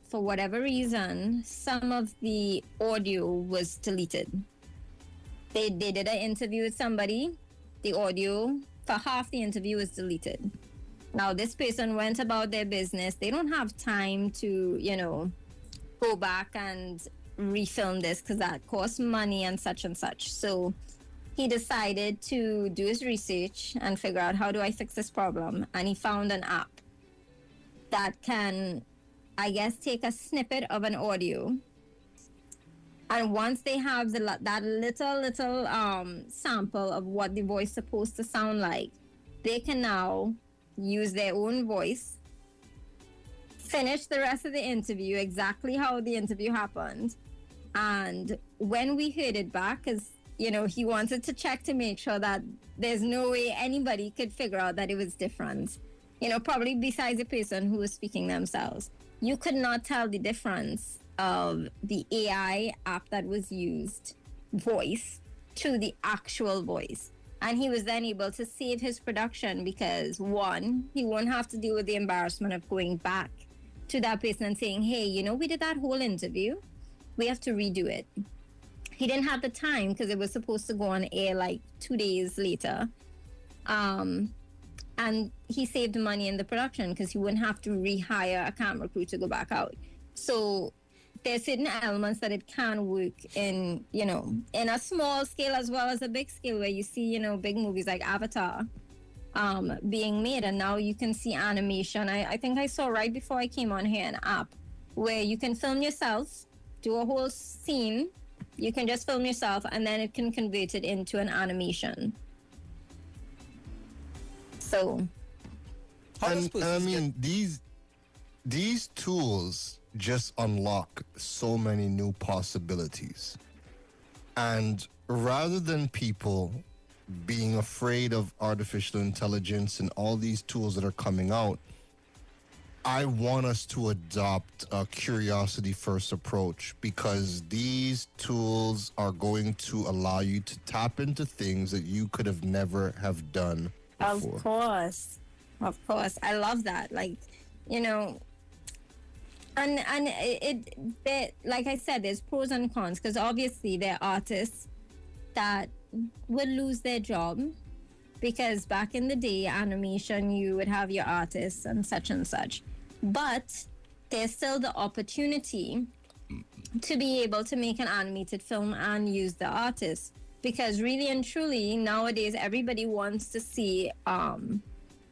for whatever reason, some of the audio was deleted. They, they did an interview with somebody. The audio for half the interview was deleted. Now, this person went about their business. They don't have time to, you know, go back and refilm this because that costs money and such and such. So he decided to do his research and figure out, how do I fix this problem? And he found an app that can, I guess, take a snippet of an audio. And once they have the, that little, little um, sample of what the voice is supposed to sound like, they can now use their own voice, finish the rest of the interview exactly how the interview happened. And when we heard it back, because, you know, he wanted to check to make sure that there's no way anybody could figure out that it was different. You know, probably besides the person who was speaking themselves. You could not tell the difference of the A I app that was used, voice, to the actual voice. And he was then able to save his production because, one, he won't have to deal with the embarrassment of going back to that person and saying, hey, you know, we did that whole interview. We have to redo it. He didn't have the time because it was supposed to go on air like two days later. Um, and he saved money in the production because he wouldn't have to rehire a camera crew to go back out. So there's certain elements that it can work in, you know, in a small scale as well as a big scale, where you see, you know, big movies like Avatar um, being made. And now you can see animation. I, I think I saw right before I came on here an app where you can film yourself, do a whole scene. You can just film yourself, and then it can convert it into an animation. So, and, and I mean, these these tools just unlock so many new possibilities. And rather than people being afraid of artificial intelligence and all these tools that are coming out, I want us to adopt a curiosity first approach, because these tools are going to allow you to tap into things that you could have never have done before. Of course. Of course. I love that. Like, you know, and and it, it like I said, there's pros and cons, because obviously there are artists that would lose their job, because back in the day, animation, you would have your artists and such and such. But there's still the opportunity to be able to make an animated film and use the artist, because really and truly nowadays everybody wants to see um,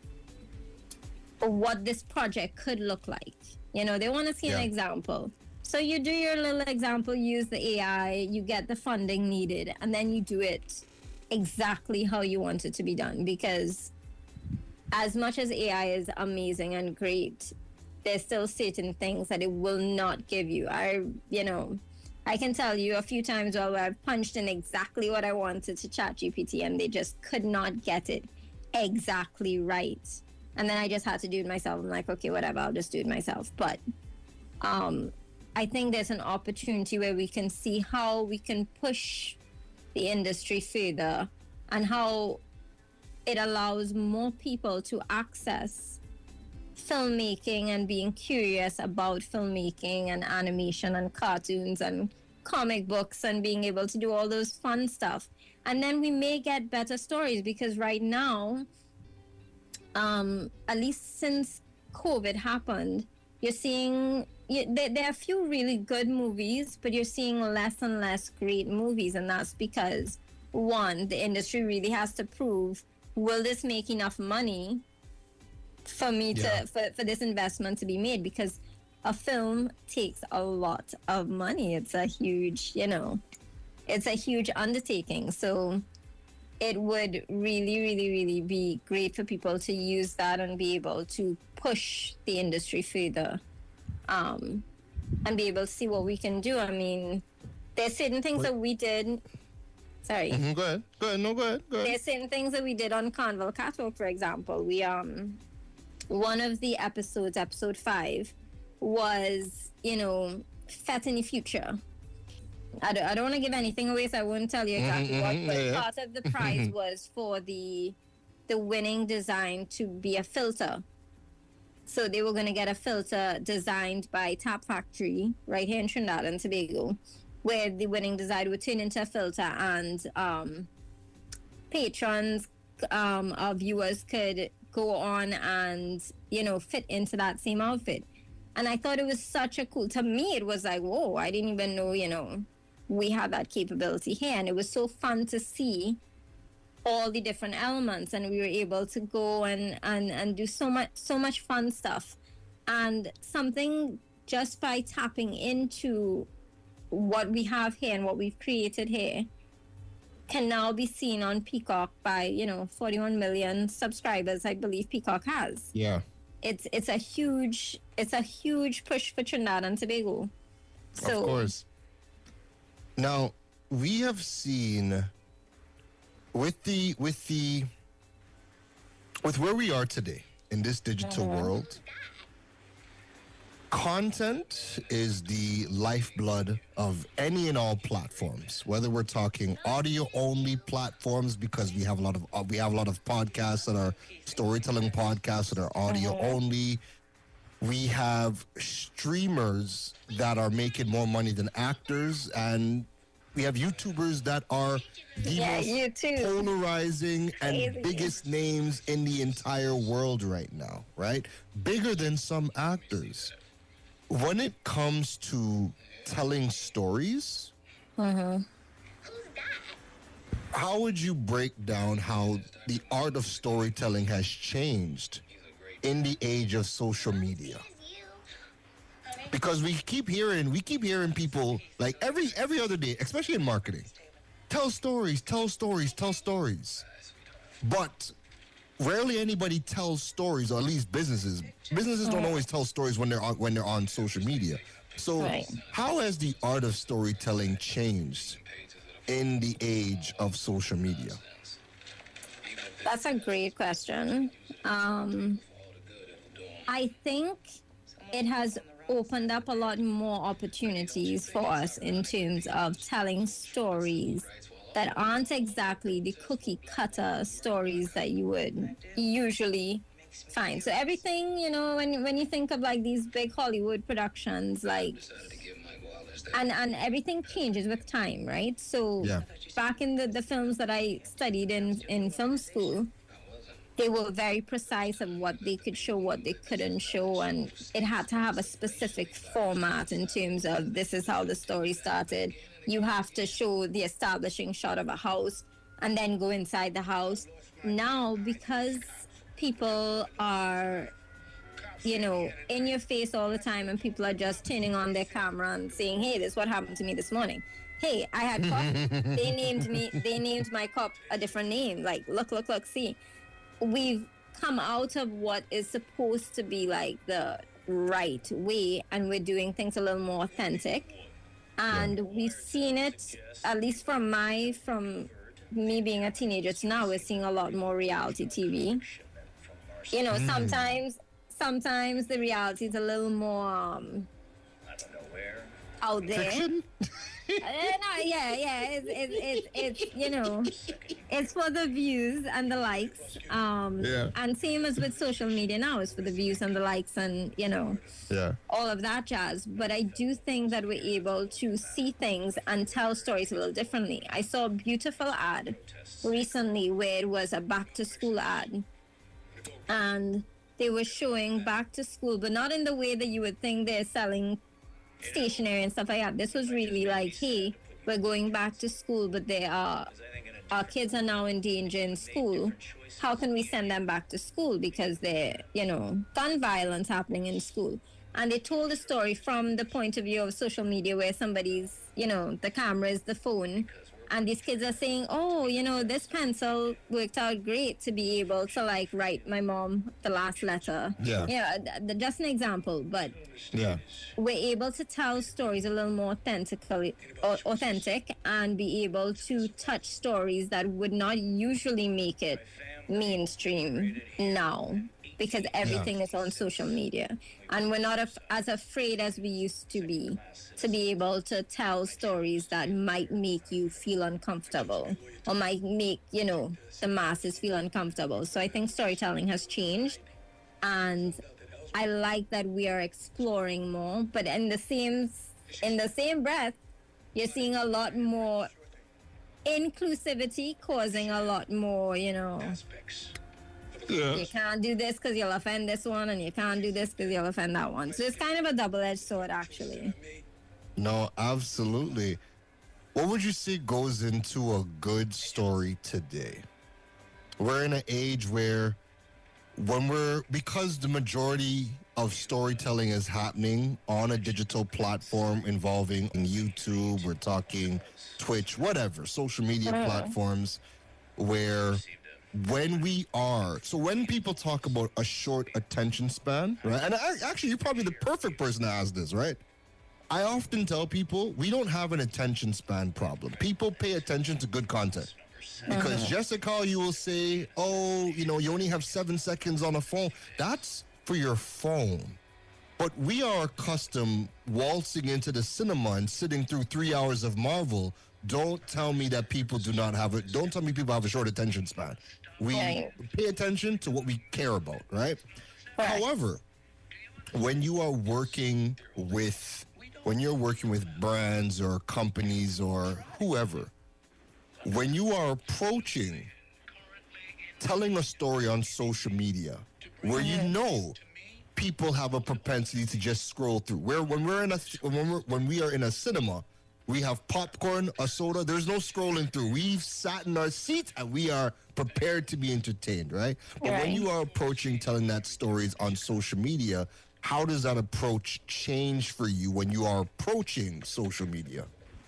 what this project could look like. You know, they want to see yeah. an example. So you do your little example, use the A I, you get the funding needed, and then you do it exactly how you want it to be done. Because as much as A I is amazing and great, there's still certain things that it will not give you. I, you know, I can tell you a few times where I've punched in exactly what I wanted to ChatGPT, and they just could not get it exactly right. And then I just had to do it myself. I'm like, okay, whatever, I'll just do it myself. But um, I think there's an opportunity where we can see how we can push the industry further, and how it allows more people to access filmmaking and being curious about filmmaking and animation and cartoons and comic books, and being able to do all those fun stuff. And then we may get better stories, because right now, um, at least since COVID happened, you're seeing, you, there, there are a few really good movies, but you're seeing less and less great movies. And that's because, one, the industry really has to prove, will this make enough money for me yeah. to, for, for this investment to be made? Because a film takes a lot of money. It's a huge, you know, it's a huge undertaking. So it would really, really, really be great for people to use that and be able to push the industry further, um, and be able to see what we can do. I mean, there's certain things Wait. that we did. Sorry. Mm-hmm. Go ahead. Go ahead. No, go ahead. Go ahead. There's certain things that we did on Carnival Catwalk, for example. We, um, one of the episodes, episode five, was, you know, set in the future. I don't, I don't want to give anything away, so I won't tell you exactly mm-hmm, what, but yeah. part of the prize was for the the winning design to be a filter. So they were going to get a filter designed by Tap Factory right here in Trinidad and Tobago, where the winning design would turn into a filter, and um, patrons um, or viewers could go on and, you know, fit into that same outfit. And I thought it was such a cool, to me, it was like, whoa, I didn't even know, you know, we had that capability here. And it was so fun to see all the different elements, and we were able to go and, and, and do so much, so much fun stuff. And something just by tapping into what we have here and what we've created here can now be seen on Peacock by, you know, forty-one million subscribers, I believe Peacock has. Yeah. It's it's a huge it's a huge push for Trinidad and Tobago. So, of course. Now, we have seen with the with the with where we are today in this digital Mhm. world, content is the lifeblood of any and all platforms. Whether we're talking audio only platforms, because we have a lot of uh, we have a lot of podcasts that are storytelling podcasts that are audio Mhm. only. We have streamers that are making more money than actors, and we have YouTubers that are the yeah, most you too. polarizing and Crazy. biggest names in the entire world right now, right? Bigger than some actors. When it comes to telling stories, Mhm. how would you break down how the art of storytelling has changed in the age of social media? Because we keep hearing, we keep hearing people like every every other day, especially in marketing, tell stories, tell stories, tell stories. But rarely anybody tells stories, or at least businesses. Businesses don't always tell stories when they're on when they're on social media. So Right. how has the art of storytelling changed in the age of social media? That's a great question. Um, I think it has opened up a lot more opportunities for us in terms of telling stories that aren't exactly the cookie cutter stories that you would usually find. So everything, you know, when when you think of like these big Hollywood productions, like, and and everything changes with time, right? So Yeah. back in the, the films that I studied in in film school, they were very precise of what they could show, what they couldn't show, and it had to have a specific format in terms of this is how the story started. You have to show the establishing shot of a house and then go inside the house. Now, because people are, you know, in your face all the time, and people are just turning on their camera and saying, hey, this is what happened to me this morning. Hey, I had coffee. they named me, they named my cup a different name. Like, look, look, look, see. We've come out of what is supposed to be like the right way, and we're doing things a little more authentic. And we've seen it, at least from my, from me being a teenager to now, we're seeing a lot more reality T V. You know, sometimes, sometimes the reality is a little more um, out there. Fiction? Uh, no, yeah, yeah, it's, it's, it's, it's, you know, it's for the views and the likes. Um, Yeah. And same as with social media now, it's for the views and the likes and, you know, Yeah. all of that jazz. But I do think that we're able to see things and tell stories a little differently. I saw a beautiful ad recently where it was a back to school ad. And they were showing back to school, but not in the way that you would think they're selling stationery and stuff like that. This was really like, hey, we're going back to school, but they are, our kids are now in danger in school. How can we send them back to school? Because they're, you know, gun violence happening in school. And they told the story from the point of view of social media, where somebody's, you know, the camera is the phone. And these kids are saying, oh, you know, this pencil worked out great to be able to, like, write my mom the last letter. Yeah. Yeah, th- th- just an example. But Yeah. we're able to tell stories a little more authentically, au- authentic, and be able to touch stories that would not usually make it mainstream now, because everything is on social media, and we're not af- as afraid as we used to be to be able to tell stories that might make you feel uncomfortable or might make, you know, the masses feel uncomfortable. So I think storytelling has changed, and I like that we are exploring more, but in the same in the same breath, you're seeing a lot more inclusivity causing a lot more, you know. Yeah. You can't do this because you'll offend this one, and you can't do this because you'll offend that one. So it's kind of a double-edged sword, actually. No, absolutely. What would you say goes into a good story today? We're in an age where when we're, because the majority of storytelling is happening on a digital platform involving YouTube, we're talking Twitch, whatever, social media Uh-huh. platforms, where when we are, so when people talk about a short attention span, right? And I, actually, you're probably the perfect person to ask this, right? I often tell people we don't have an attention span problem. People pay attention to good content. Because Jessica, you will say, oh, you know, you only have seven seconds on a phone. That's for your phone. But we are accustomed waltzing into the cinema and sitting through three hours of Marvel. Don't tell me that people do not have it. Don't tell me people have a short attention span. We Right. pay attention to what we care about, right? Correct. However, when you are working with, when you're working with brands or companies or whoever, when you are approaching telling a story on social media where you know people have a propensity to just scroll through, where when we're in a when we're when we are in a cinema, we have popcorn, a soda, there's no scrolling through. We've sat in our seats and we are prepared to be entertained, right? But when Right. you are approaching telling that stories on social media, how does that approach change for you when you are approaching social media?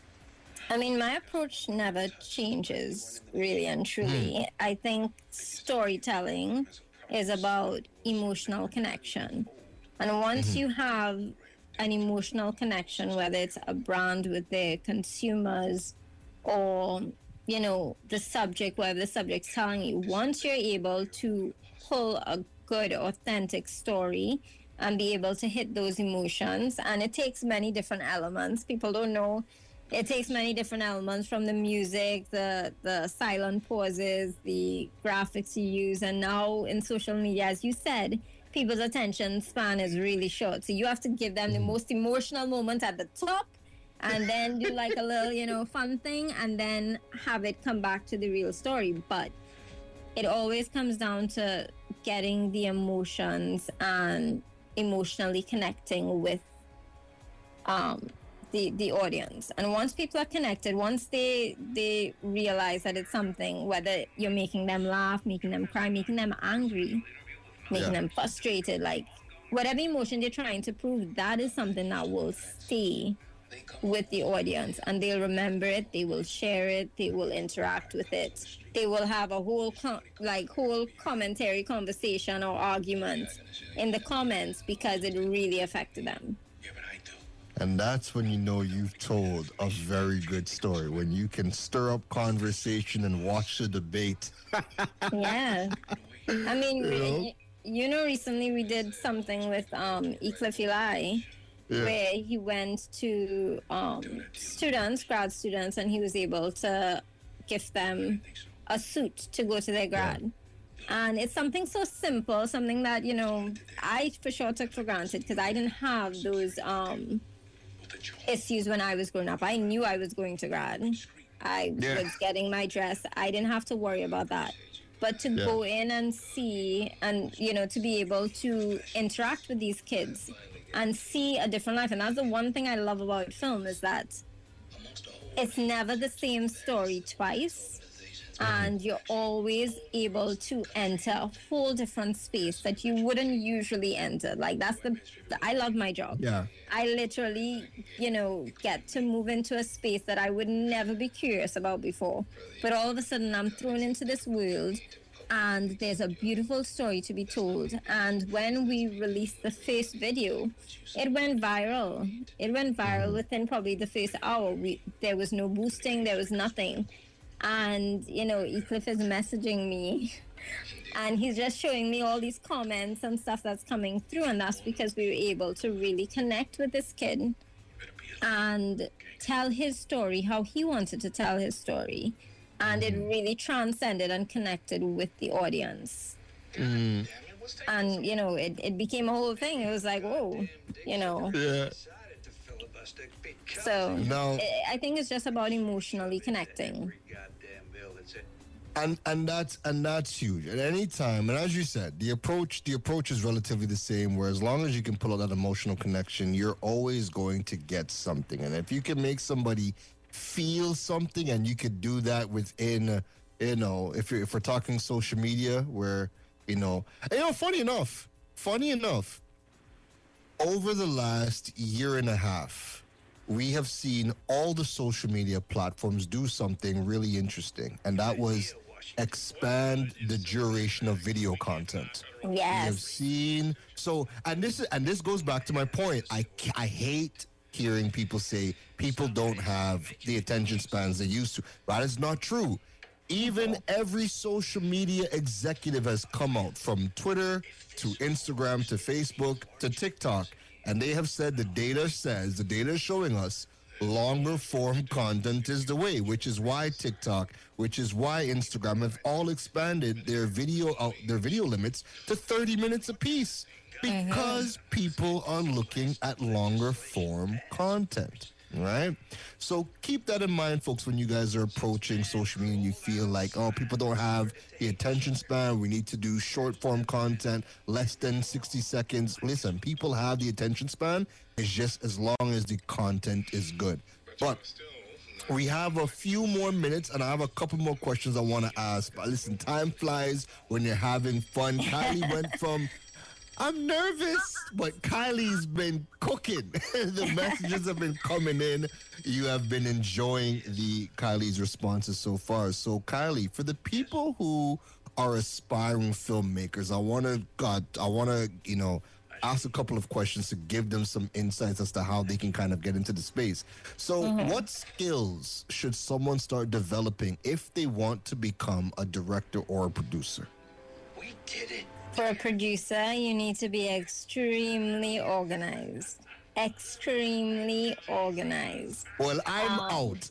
I mean, my approach never changes, really and truly. I think storytelling is about emotional connection. And once you have an emotional connection, whether it's a brand with their consumers or, you know, the subject, whatever the subject's telling you, once you're able to pull a good, authentic story and be able to hit those emotions, and it takes many different elements. People don't know. It takes many different elements, from the music, the the silent pauses, the graphics you use, and now in social media, as you said, people's attention span is really short. So you have to give them the most emotional moment at the top, and then do like a little, you know, fun thing, and then have it come back to the real story. But it always comes down to getting the emotions and emotionally connecting with um the the audience. And once people are connected, once they they realize that it's something, whether you're making them laugh, making them cry, making them angry, making Yeah. them frustrated, like whatever emotion they're trying to prove, that is something that will stay with the audience, and they'll remember it, they will share it, they will interact with it, they will have a whole com- like whole commentary conversation or argument in the comments because it really affected them. And that's when you know you've told a very good story, when you can stir up conversation and watch the debate. Yeah. I mean, You re- know? y- you know, recently we did something with um Eclipse Eli, Yeah. where he went to um students, grad students, and he was able to gift them a suit to go to their grad. And it's something so simple, something that, you know, I for sure took for granted because I didn't have those um issues when I was growing up. I knew I was going to grad. I Yeah. was getting my dress. I didn't have to worry about that. But to Yeah. go in and see, and, you know, to be able to interact with these kids and see a different life. And that's the one thing I love about film, is that it's never the same story twice. And you're always able to enter a whole different space that you wouldn't usually enter. Like, that's the, I love my job. Yeah. I literally, you know, get to move into a space that I would never be curious about before. But all of a sudden, I'm thrown into this world, and there's a beautiful story to be told. And when we released the first video, it went viral. It went viral within probably the first hour. We, there was no boosting, there was nothing. And, you know, Eclipse is messaging me, and he's just showing me all these comments and stuff that's coming through. And that's because we were able to really connect with this kid and tell his story how he wanted to tell his story. And it really transcended and connected with the audience. and you know, it, it became a whole thing. It was like, whoa, you know. Yeah. So Now- I I think it's just about emotionally connecting. and and that's and that's huge at any time. And as you said, the approach the approach is relatively the same, where as long as you can pull out that emotional connection, you're always going to get something. And if you can make somebody feel something, and you could do that within uh, you know, if you're, if we're talking social media, where you know and, you know funny enough funny enough over the last year and a half, we have seen all the social media platforms do something really interesting, and that was expand the duration of video content. We have Yes. seen so, and this is and this goes back to my point. I ca- I hate hearing people say people don't have the attention spans they used to. That is not true. Even every social media executive has come out, from Twitter to Instagram to Facebook to TikTok, and they have said the data says, the data is showing us longer form content is the way, which is why TikTok, which is why Instagram have all expanded their video out their video limits to thirty minutes apiece, because people are looking at longer form content. Right? So keep that in mind, folks, when you guys are approaching social media and you feel like, oh, people don't have the attention span, we need to do short form content, less than sixty seconds. Listen, people have the attention span. It's just as long as the content is good. But we have a few more minutes, and I have a couple more questions I want to ask. But listen, time flies when you're having fun. Kylie went from, I'm nervous, but Kylie's been cooking. The messages have been coming in. You have been enjoying the Kylie's responses so far. So, Kylie, for the people who are aspiring filmmakers, I want to, God, I want to, you know, ask a couple of questions to give them some insights as to how they can kind of get into the space. So, what skills should someone start developing if they want to become a director or a producer? We did it. For a producer, you need to be extremely organized. Extremely organized. Well, I'm out.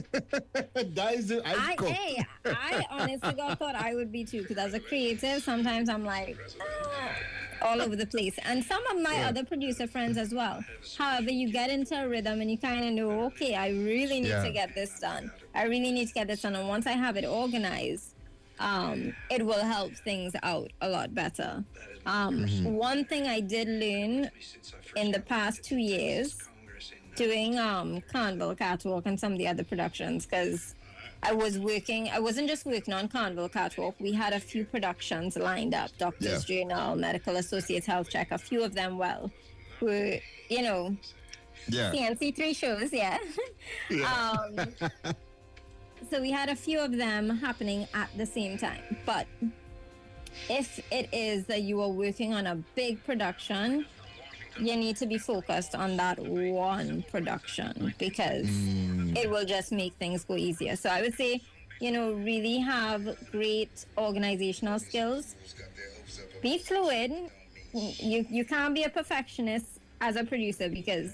That is it. I'm I, cooked. hey, I honestly God thought I would be too, because as a creative, sometimes I'm like ah, all over the place. And some of my other producer friends as well. However, you get into a rhythm and you kind of know, okay, I really need Yeah. to get this done. I really need to get this done. And once I have it organized, um, it will help things out a lot better. Um, One thing I did learn in the past two years doing um, Carnival Catwalk and some of the other productions, because I was working, I wasn't just working on Carnival Catwalk. We had a few productions lined up, Doctor's Journal, Medical Associates Health Check, a few of them, well, were, you know, Yeah. C N C three shows, yeah. um, so we had a few of them happening at the same time. But if it is that you are working on a big production, you need to be focused on that one production, because it will just make things go easier. So I would say, you know, really have great organizational skills. Be fluid. You you can't be a perfectionist as a producer, because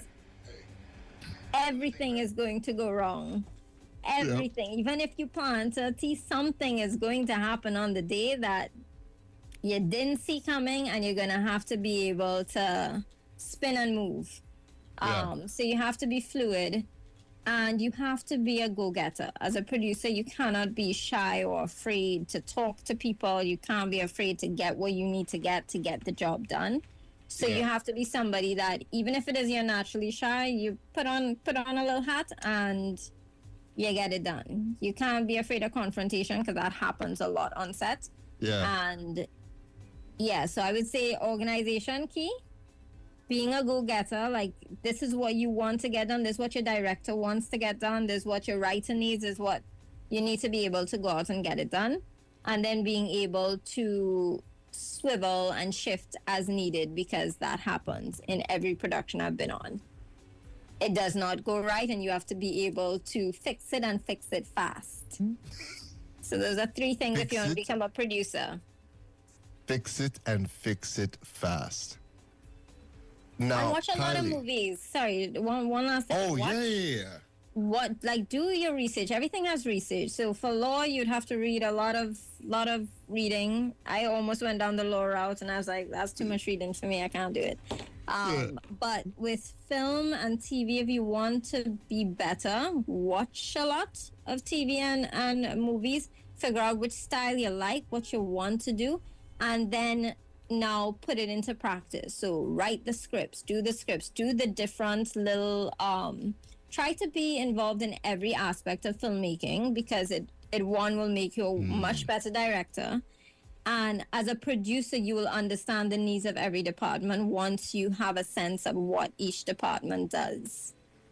everything is going to go wrong. Everything. Even if you plan to tease, something is going to happen on the day that you didn't see coming, and you're gonna have to be able to spin and move. Yeah. Um, so you have to be fluid, and you have to be a go-getter. As a producer, you cannot be shy or afraid to talk to people. You can't be afraid to get what you need to get to get the job done. So you Yeah. have to be somebody that, even if it is you're naturally shy, you put on put on a little hat and you get it done. You can't be afraid of confrontation, because that happens a lot on set. Yeah. And yeah, so I would say organization key, being a go-getter, like this is what you want to get done, this is what your director wants to get done, this is what your writer needs, is what you need to be able to go out and get it done. And then being able to swivel and shift as needed, because that happens in every production I've been on. It does not go right, and you have to be able to fix it and fix it fast. So those are three things if Fix you want to it. become a producer. Fix it and fix it fast. I Now, watch a lot of Kylie- movies. Sorry, one one last thing. Oh, watch, yeah, yeah, yeah. what like do your research. Everything has research. So for law, you'd have to read a lot of lot of reading. I almost went down the law route, and I was like, that's too much reading for me. I can't do it. Um, Yeah. But with film and T V, if you want to be better, watch a lot of T V and, and movies. Figure out which style you like, what you want to do, and then now put it into practice. So write the scripts, do the scripts, do the different little um try to be involved in every aspect of filmmaking, because it it one will make you a much better director, and as a producer you will understand the needs of every department once you have a sense of what each department does.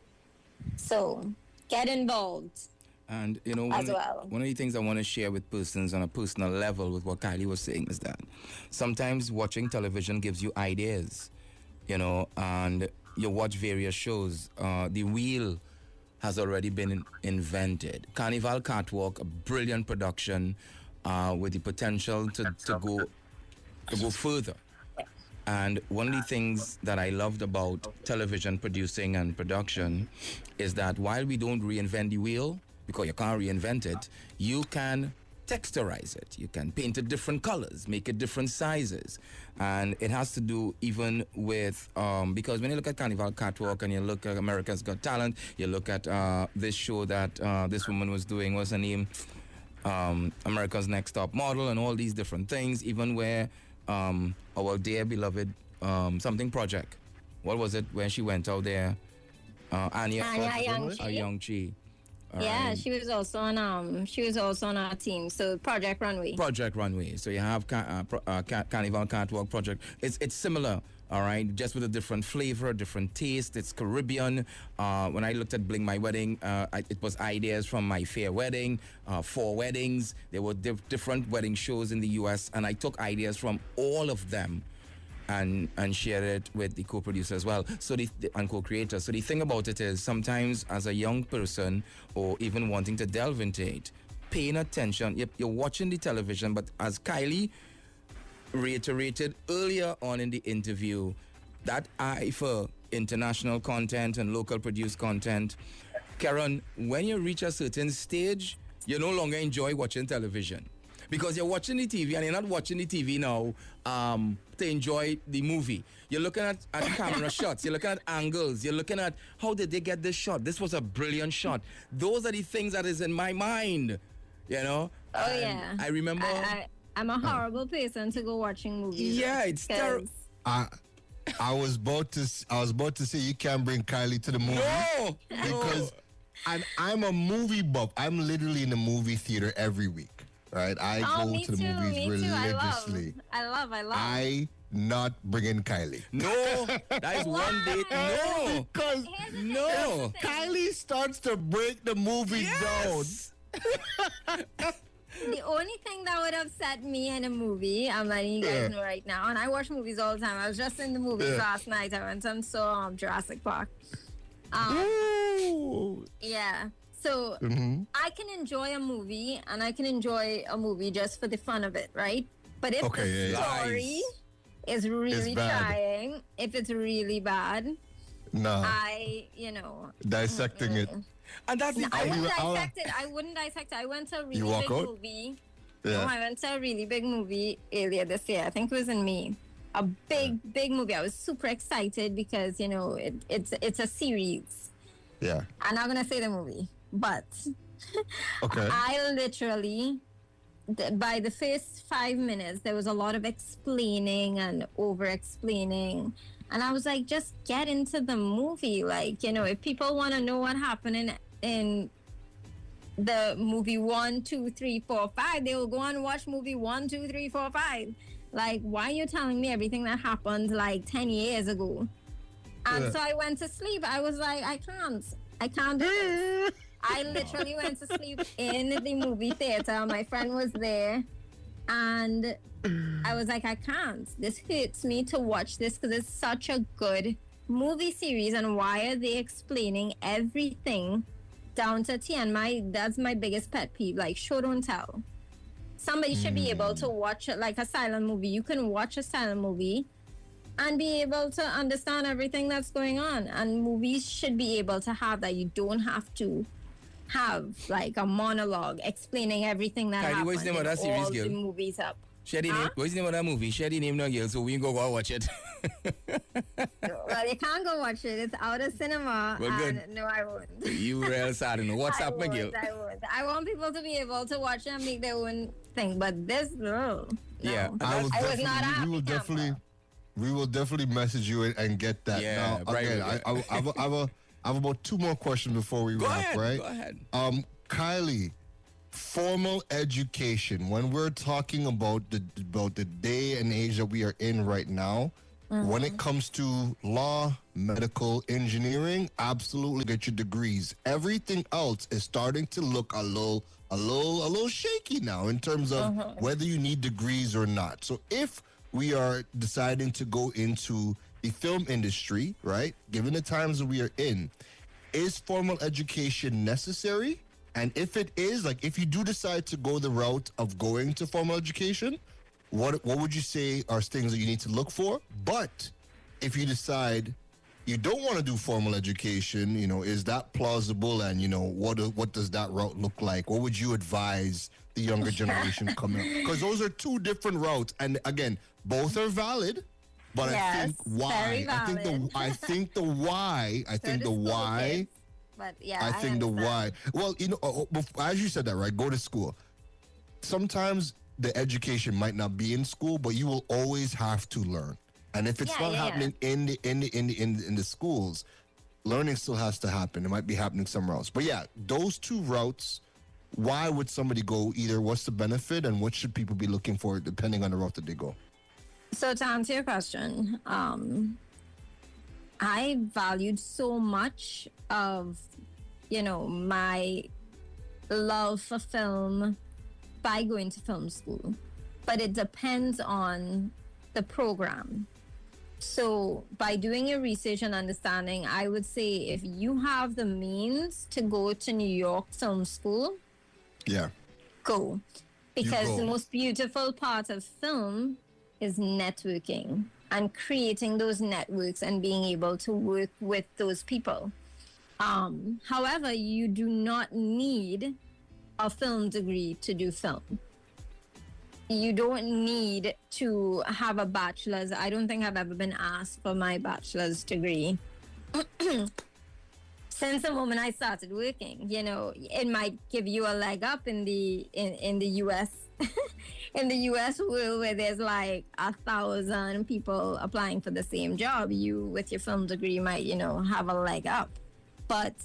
So get involved. And you know, As one, well. one of the things I want to share with persons on a personal level with what Kylie was saying is that sometimes watching television gives you ideas, you know, and you watch various shows. Uh, the wheel has already been in- invented. Carnival Catwalk, a brilliant production uh, with the potential to, to go to go further. And one of the things that I loved about television producing and production is that while we don't reinvent the wheel, because you can't reinvent it, you can texturize it. You can paint it different colors, make it different sizes. And it has to do even with, um, because when you look at Carnival Catwalk and you look at America's Got Talent, you look at uh, this show that uh, this woman was doing, what's her name? Um, America's Next Top Model, and all these different things, even where um, our dear beloved um, something project, what was it when she went out there? Uh, Anya, Anya Young uh, Young Chi. All Yeah, right. she was also on um she was also on our team. So Project Runway. Project Runway. So you have ca- uh, pro- uh, ca- Carnival Catwalk Project. It's it's similar, all right, just with a different flavor, different taste. It's Caribbean. Uh, when I looked at Bling My Wedding, uh, I, it was ideas from My Fair Wedding, uh, Four Weddings. There were diff- different wedding shows in the U S, and I took ideas from all of them and and share it with the co-producer as well, so the, the and co-creator. So the thing about it is, sometimes as a young person or even wanting to delve into it, paying attention, you're, you're watching the television, but as Kylie reiterated earlier on in the interview, that eye for international content and local produced content, Karen, when you reach a certain stage, you no longer enjoy watching television. Because you're watching the T V and you're not watching the T V now um, to enjoy the movie. You're looking at, at camera shots. You're looking at angles. You're looking at how did they get this shot? This was a brilliant shot. Those are the things that is in my mind, you know? Oh And yeah. I remember. I, I, I'm a horrible person to go watching movies. Yeah, it's terrible. 'cause I I was about to s- I was about to say you can't bring Kylie to the movie no! because and I'm a movie buff. I'm literally in the movie theater every week. Right? I Oh, go me to the too. movies Me too. I love. religiously. I love. I love. I not bringing Kylie. No! That is one date. No! Because No! Kylie starts to break the movie down. Yes! The only thing that would upset me in a movie, I'm letting you guys Yeah. know right now, and I watch movies all the time. I was just in the movies Yeah. last night. I went and saw um, Jurassic Park. Um, Ooh. yeah. So Mhm. I can enjoy a movie, and I can enjoy a movie just for the fun of it, right? But if Okay, the yeah, yeah. story is really bad. trying, if it's really bad, Nah, I, you know, dissecting it. And that's the I thing. wouldn't I'll- dissect it. I wouldn't dissect it. I went to a really You walk big out? movie. No, Yeah. I went to a really big movie earlier this year. I think it was in May. A big, big movie. I was super excited because you know it, it's it's a series. Yeah. I'm not gonna say the movie, but Okay. I literally, th- by the first five minutes, there was a lot of explaining and over explaining. And I was like, just get into the movie. Like, you know, if people want to know what happened in, in the movie one, two, three, four, five, they will go and watch movie one, two, three, four, five. Like, why are you telling me everything that happened like ten years ago? And Yeah. so I went to sleep. I was like, I can't. I can't do this. I literally went to sleep in the movie theater. My friend was there. And I was like, I can't. This hurts me to watch this because it's such a good movie series. And why are they explaining everything down to T? And my that's my biggest pet peeve. Like, show don't tell. Somebody should be able to watch it like a silent movie. You can watch a silent movie and be able to understand everything that's going on. And movies should be able to have that. You don't have to have like a monologue explaining everything that Kylie, happened what's the name of that in series, all girl? the movies up. Share the Huh? name. What's the name of that movie? Share the name now, girl, so we can go, go watch it. Well, you can't go watch it. It's out of cinema. Well, good. And no, I won't. You real sad. No. What's I up, my girl? won't, I won't. I want people to be able to watch it and make their own thing. But this, no. Yeah. no. I, will I was definitely, not we, happy. we will definitely, we will definitely message you and, and get that. Yeah, now, right, again, right. I, I, I, have a, I, have a, I have about two more questions before we Go wrap, ahead. right? Go ahead. Um, Kylie, formal education. When we're talking about the about the day and age that we are in right now, when it comes to law, medical, engineering, absolutely get your degrees. Everything else is starting to look a little, a little, a little shaky now in terms of whether you need degrees or not. So if we are deciding to go into the film industry, right, given the times that we are in, is formal education necessary? And if it is, like if you do decide to go the route of going to formal education, what what would you say are things that you need to look for? But if you decide you don't want to do formal education, you know, is that plausible? And you know, what do- what does that route look like? What would you advise the younger generation coming up? Because those are two different routes, and again, both are valid. But I Yes, think why? very I think the valid. I think the why. I So think the does why. focus. But yeah, I think the why. understand. Well, you know, uh, uh, as you said that, right? Go to school. Sometimes the education might not be in school, but you will always have to learn. And if it's Yeah, not yeah, yeah. happening in the in the in the in, the- in the schools, learning still has to happen. It might be happening somewhere else. But yeah, those two routes. Why would somebody go either? What's the benefit, and what should people be looking for depending on the route that they go? So to answer your question, um, I valued so much of, you know, my love for film by going to film school, but it depends on the program. So by doing your research and understanding, I would say if you have the means to go to New York Film School, Yeah. go. Because go. the most beautiful part of film is networking and creating those networks and being able to work with those people. Um, however, you do not need a film degree to do film. You don't need to have a bachelor's. I don't think I've ever been asked for my bachelor's degree. Since the moment I started working, you know, it might give you a leg up in the in, in the U S in the U S world where there's like a thousand people applying for the same job. You with your film degree might, you know, have a leg up. But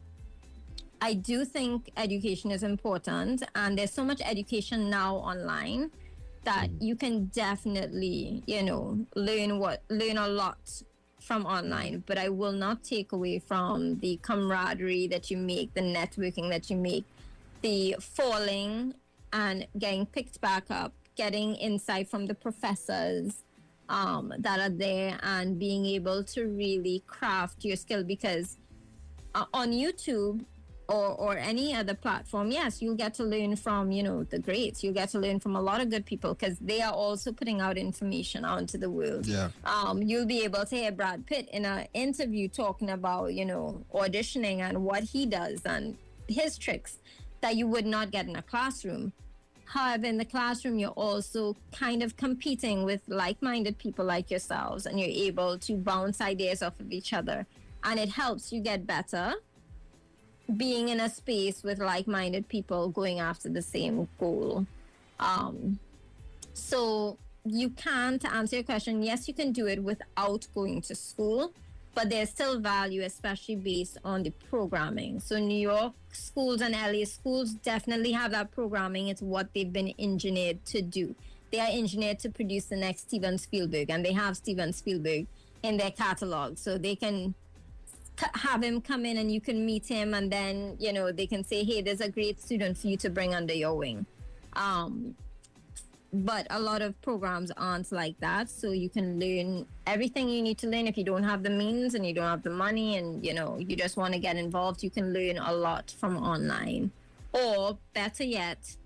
I do think education is important, and there's so much education now online that you can definitely, you know, learn what learn a lot from online. But I will not take away from the camaraderie that you make, the networking that you make, the falling and getting picked back up, getting insight from the professors um, that are there, and being able to really craft your skill. Because uh, on YouTube or, or any other platform, yes, you'll get to learn from, you know, the greats. You'll get to learn from a lot of good people because they are also putting out information out into the world. Yeah. Um, you'll be able to hear Brad Pitt in an interview talking about, you know, auditioning and what he does and his tricks that you would not get in a classroom. However, in the classroom, you're also kind of competing with like-minded people like yourselves, and you're able to bounce ideas off of each other. And it helps you get better being in a space with like-minded people going after the same goal. Um, so you can, to answer your question, yes, you can do it without going to school, but there's still value, especially based on the programming. So New York schools and L A schools definitely have that programming. It's what they've been engineered to do. They are engineered to produce the next Steven Spielberg, and they have Steven Spielberg in their catalog. So they can c- have him come in and you can meet him, and then, you know, they can say, hey, there's a great student for you to bring under your wing. Um, but a lot of programs aren't like that. So you can learn everything you need to learn. If you don't have the means and you don't have the money and, you know, you just want to get involved, you can learn a lot from online. Or better yet,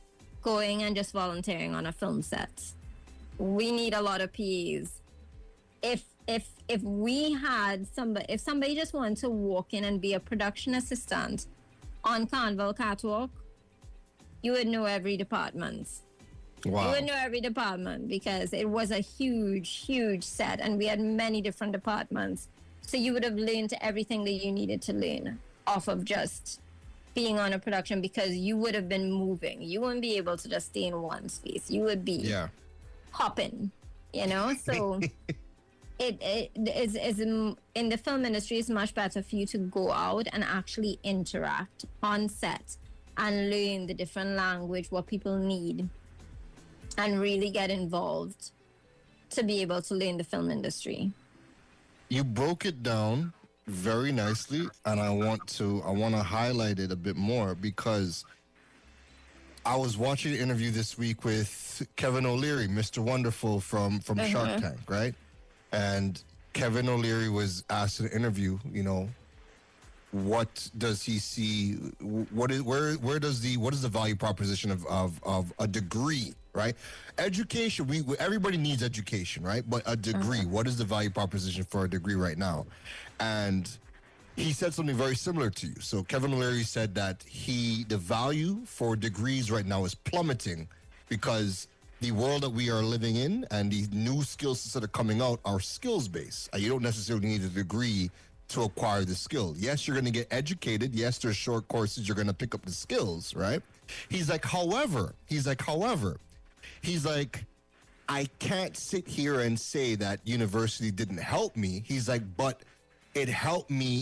going and just volunteering on a film set. We need a lot of P As if if if we had somebody, if somebody just wanted to walk in and be a production assistant on Carnival Catwalk, you would know every department. Wow. You would know every department because it was a huge, huge set, and we had many different departments. So you would have learned everything that you needed to learn off of just being on a production, because you would have been moving. You wouldn't be able to just stay in one space. You would be Yeah. hopping, you know? So it, it is, is in the film industry, it's much better for you to go out and actually interact on set and learn the different language, what people need, and really get involved to be able to learn the film industry. You broke it down very nicely, and I want to I want to highlight it a bit more, because I was watching an interview this week with Kevin O'Leary, Mister Wonderful from from Uh-huh. Shark Tank, right? And Kevin O'Leary was asked in an interview, you know, what does he see? What is where where does the what is the value proposition of of, of a degree, right? Education. We everybody needs education, right? But a degree. What is the value proposition for a degree right now? And he said something very similar to you. So Kevin O'Leary said that he the value for degrees right now is plummeting, because the world that we are living in and the new skills that are coming out are skills based. You don't necessarily need a degree to acquire the skill. Yes, you're going to get educated. Yes, there's short courses. You're going to pick up the skills, right? He's like, however, he's like, however, he's like, I can't sit here and say that university didn't help me. He's like, but it helped me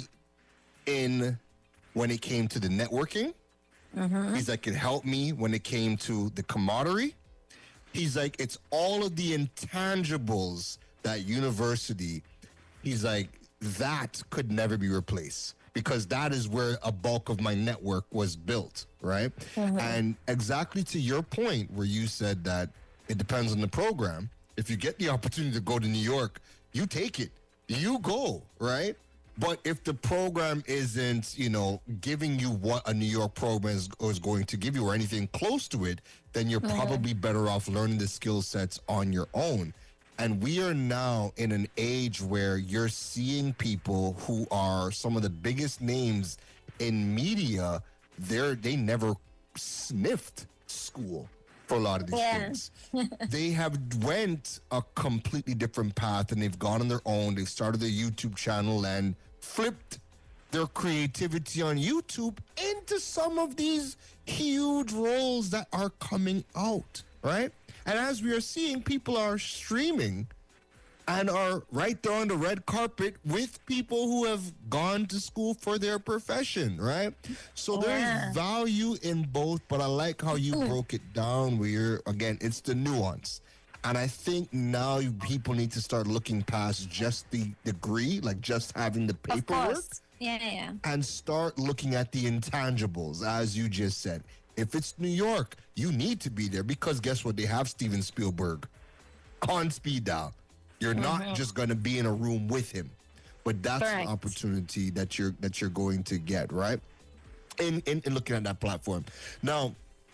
in when it came to the networking. He's like, it helped me when it came to the camaraderie. He's like, it's all of the intangibles that university, he's like, that could never be replaced, because that is where a bulk of my network was built, right? And exactly to your point where you said that it depends on the program. If you get the opportunity to go to New York, you take it. You go, right? But if the program isn't, you know, giving you what a New York program is, is going to give you or anything close to it, then you're probably better off learning the skill sets on your own. And we are now in an age where you're seeing people who are some of the biggest names in media. They're they never sniffed school for a lot of these Yeah. things. They have went a completely different path, and they've gone on their own. They started their YouTube channel and flipped their creativity on YouTube into some of these huge roles that are coming out, right? And as we are seeing, people are streaming and are right there on the red carpet with people who have gone to school for their profession, right? So Yeah. there's value in both, but I like how you broke it down where you're, again, it's the nuance. And I think now people need to start looking past just the degree, like just having the Of paperwork, course. Yeah, yeah. and start looking at the intangibles, as you just said. If it's New York, you need to be there, because guess what? They have Steven Spielberg on speed dial. You're not just going to be in a room with him, but that's Correct. an opportunity that you're that you're going to get, right? In, in in looking at that platform. Now,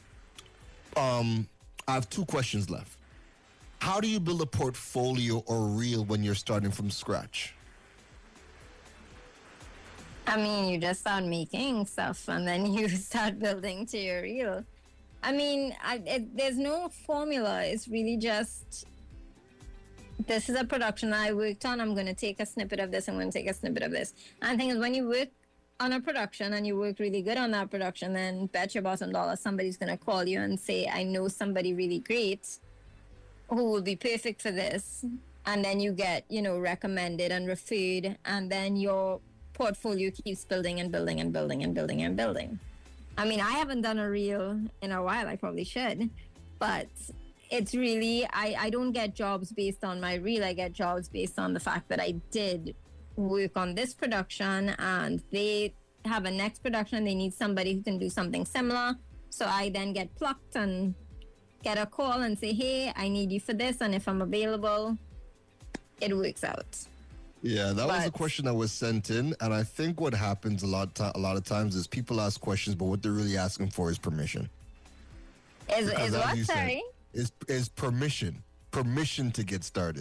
um, I have two questions left. How do you build a portfolio or reel when you're starting from scratch? I mean, you just start making stuff and then you start building to your reel. I mean, I, it, there's no formula. It's really just, this is a production I worked on. I'm going to take a snippet of this. I'm going to take a snippet of this. And the thing is, when you work on a production and you work really good on that production, then bet your bottom dollar somebody's going to call you and say, I know somebody really great who will be perfect for this. And then you get, you know, recommended and referred, and then your portfolio keeps building and building and building and building and building. I mean, I haven't done a reel in a while. I probably should, but it's really, I, I don't get jobs based on my reel. I get jobs based on the fact that I did work on this production and they have a next production and they need somebody who can do something similar. So I then get plucked and get a call and say, hey, I need you for this. And if I'm available, it works out. Yeah, that was a But- question that was sent in, and I think what happens a lot, ti- a lot of times is people ask questions, but what they're really asking for is permission. Is, Because is as what, you said, sorry? Is is permission, permission to get started.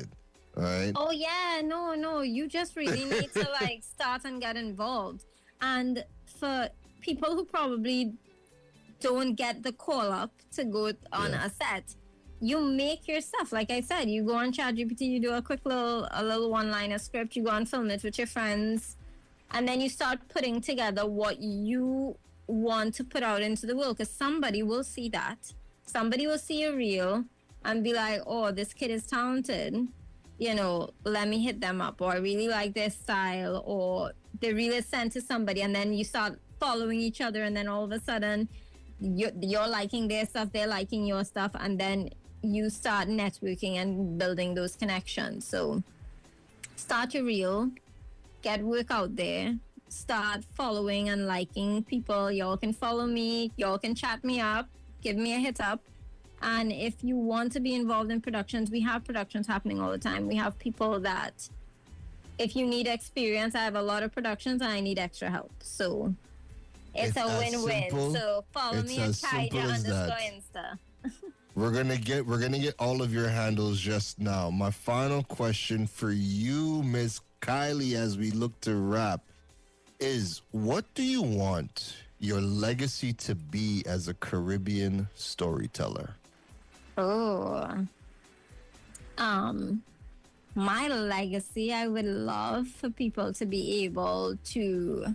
right? Oh yeah, no, no. You just really need to like start and get involved. And for people who probably don't get the call up to go on Yeah. a set, you make your stuff. Like I said, you go on ChatGPT, you do a quick little a little one-liner script, you go and film it with your friends, and then you start putting together what you want to put out into the world. Because somebody will see that. Somebody will see a reel and be like, oh, this kid is talented. You know, let me hit them up. Or I really like their style. Or the reel is sent to somebody, and then you start following each other, and then all of a sudden you're, you're liking their stuff, they're liking your stuff, and then you start networking and building those connections. So start your reel, get work out there, start following and liking people. Y'all can follow me, y'all can chat me up, give me a hit up. And if you want to be involved in productions, we have productions happening all the time. We have people that, if you need experience, I have a lot of productions and I need extra help. So it's, It's a as win-win. simple- So follow it's me at as simple Kaija as underscore that. Insta. We're gonna get we're gonna get all of your handles just now. My final question for you, Miss Kylie, as we look to wrap, is what do you want your legacy to be as a Caribbean storyteller? Oh. Um, my legacy, I would love for people to be able to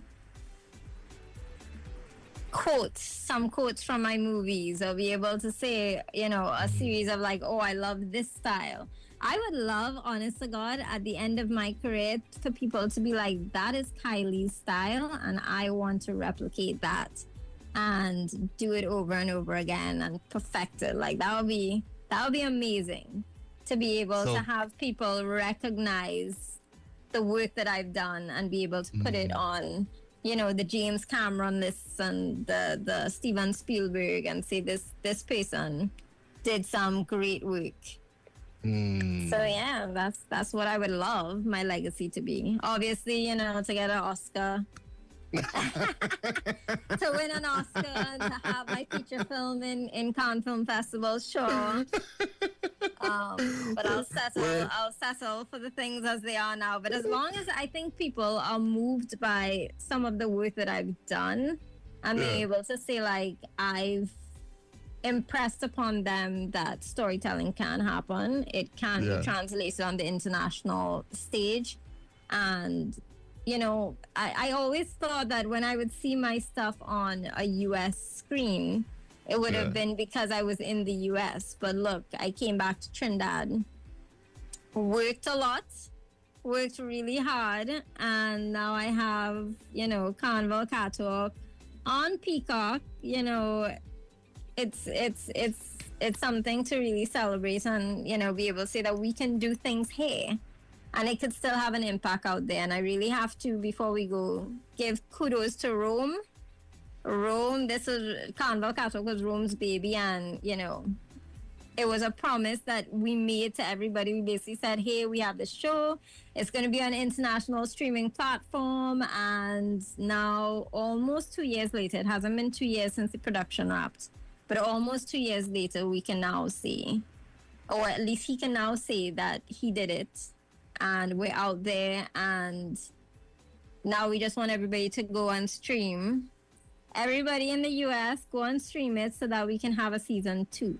quote some quotes from my movies, or be able to say, you know, a series of like, oh, I love this style. I would love, honest to God, at the end of my career, for people to be like, that is Kylie's style, and I want to replicate that and do it over and over again and perfect it. Like that would be that would be amazing to be able So- to have people recognize the work that I've done and be able to put it on, you know, the James Cameron lists and the the Steven Spielberg, and say this this person did some great work. Mm. So yeah, that's that's what I would love my legacy to be. Obviously, you know, to get an Oscar. To win an Oscar and to have my feature film in, in Cannes Film Festival, sure. Um, but I'll settle Well- I'll settle for the things as they are now. But as long as I think people are moved by some of the work that I've done, and being Yeah. able to say like I've impressed upon them that storytelling can happen, it can Yeah. be translated on the international stage. And you know, I, I always thought that when I would see my stuff on a U S screen, it would Yeah. have been because I was in the U S. But look, I came back to Trinidad, worked a lot, worked really hard, and now I have, you know, Carnival Catwalk on Peacock. You know, it's it's it's it's something to really celebrate, and you know, be able to say that we can do things here. And it could still have an impact out there. And I really have to, before we go, give kudos to Rome. Rome, this is Carnival Catwalk was Rome's baby, and you know, it was a promise that we made to everybody. We basically said, hey, we have this show. It's going to be on an international streaming platform. And now, almost two years later, it hasn't been two years since the production wrapped, but almost two years later, we can now see, or at least he can now say that he did it. And we're out there, and now we just want everybody to go and stream. Everybody in the U S, go and stream it so that we can have a season two.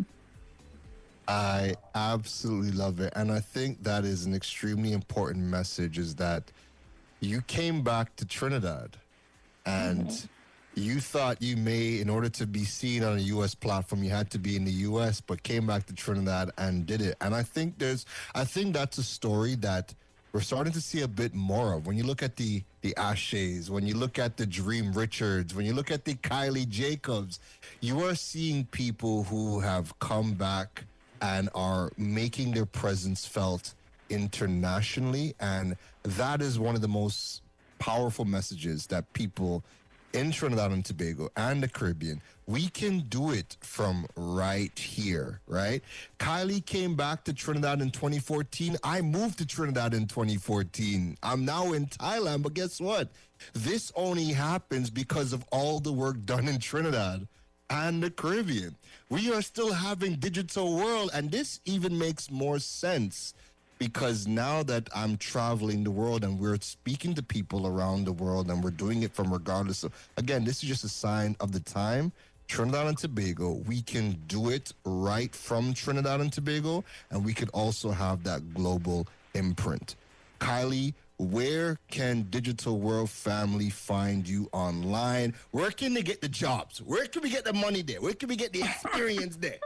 I absolutely love it. And I think that is an extremely important message, is that you came back to Trinidad and you thought you may, in order to be seen on a U S platform, you had to be in the U S, but came back to Trinidad and did it. And I think there's, I think that's a story that we're starting to see a bit more of. When you look at the the Ashes, when you look at the Dream Richards, when you look at the Kylie Jacobs, you are seeing people who have come back and are making their presence felt internationally. And that is one of the most powerful messages that people in Trinidad and Tobago and the Caribbean, we can do it from right here, right? Kylie came back to Trinidad in twenty fourteen. I moved to Trinidad in twenty fourteen. I'm now in Thailand, but guess what? This only happens because of all the work done in Trinidad and the Caribbean. We are still having digital world, and this even makes more sense because now that I'm traveling the world and we're speaking to people around the world and we're doing it from regardless of, again, this is just a sign of the time. Trinidad and Tobago, we can do it right from Trinidad and Tobago, and we could also have that global imprint. Kylie, where can Digital World family find you online? Where can they get the jobs? Where can we get the money there? Where can we get the experience there?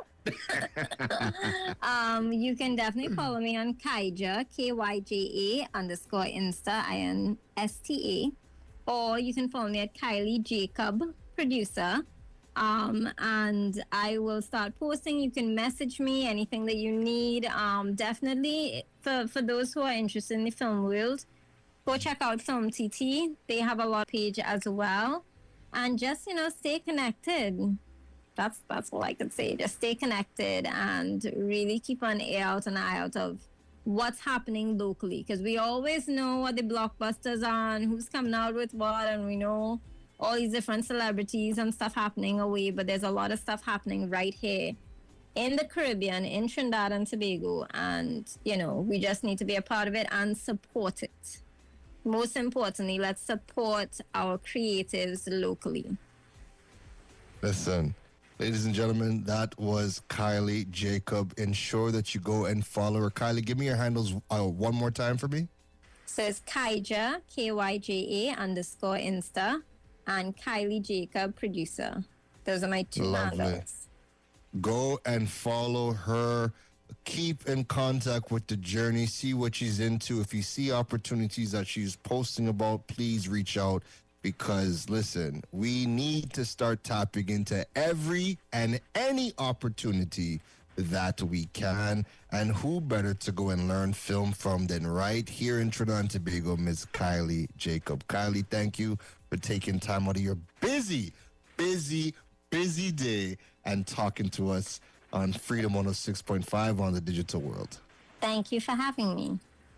um, you can definitely follow me on Kyja, K Y J A underscore Insta, I N S T A. Or you can follow me at Kylie Jacob, producer. Um, and I will start posting. You can message me anything that you need. Um, definitely for, for those who are interested in the film world, go check out Film T T. They have a lot page as well. And just, you know, stay connected. That's that's all I could say. Just stay connected and really keep an ear out and eye out of what's happening locally. Because we always know what the blockbusters are and who's coming out with what, and we know all these different celebrities and stuff happening away, but there's a lot of stuff happening right here in the Caribbean, in Trinidad and Tobago, and, you know, we just need to be a part of it and support it. Most importantly, let's support our creatives locally. Listen, ladies and gentlemen, that was Kylie Jacob. Ensure that you go and follow her. Kylie, give me your handles uh, one more time for me. So it's Kyja, K Y J A underscore Insta, and Kylie Jacob, producer. Those are my two Lovely. handles. Go and follow her. Keep in contact with the journey. See what she's into. If you see opportunities that she's posting about, please reach out. Because, listen, we need to start tapping into every and any opportunity that we can. And who better to go and learn film from than right here in Trinidad and Tobago, Miss Kylie Jacob. Kylie, thank you for taking time out of your busy, busy, busy day and talking to us on Freedom one oh six point five on the Digital World. Thank you for having me.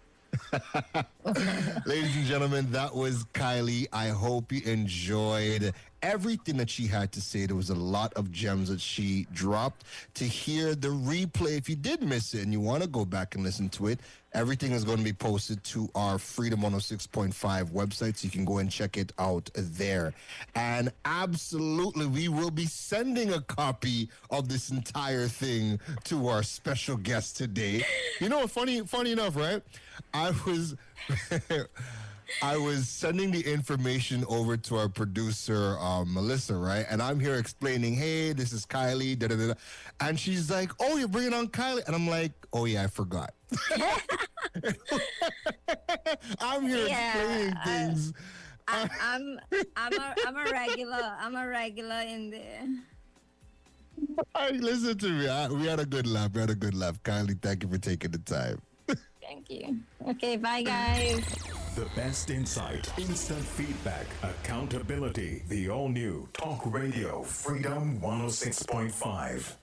Ladies and gentlemen, that was Kylie. I hope you enjoyed everything that she had to say. There was a lot of gems that she dropped. To hear the replay, if you did miss it and you want to go back and listen to it, everything is going to be posted to our Freedom one oh six point five website, so you can go and check it out there. And absolutely, we will be sending a copy of this entire thing to our special guest today. You know, funny, funny enough, right? I was... I was sending the information over to our producer, um, Melissa, right? And I'm here explaining, hey, this is Kylie, da da da. And she's like, oh, you're bringing on Kylie? And I'm like, oh, yeah, I forgot. I'm here Yeah, explaining uh, things. I, I'm I'm a I'm a regular I'm a regular in there. Hey, listen to me. I, we had a good laugh. We had a good laugh. Kylie, thank you for taking the time. Thank you. Okay, bye guys. The best insight, instant feedback, accountability. The all new Talk Radio Freedom one oh six point five.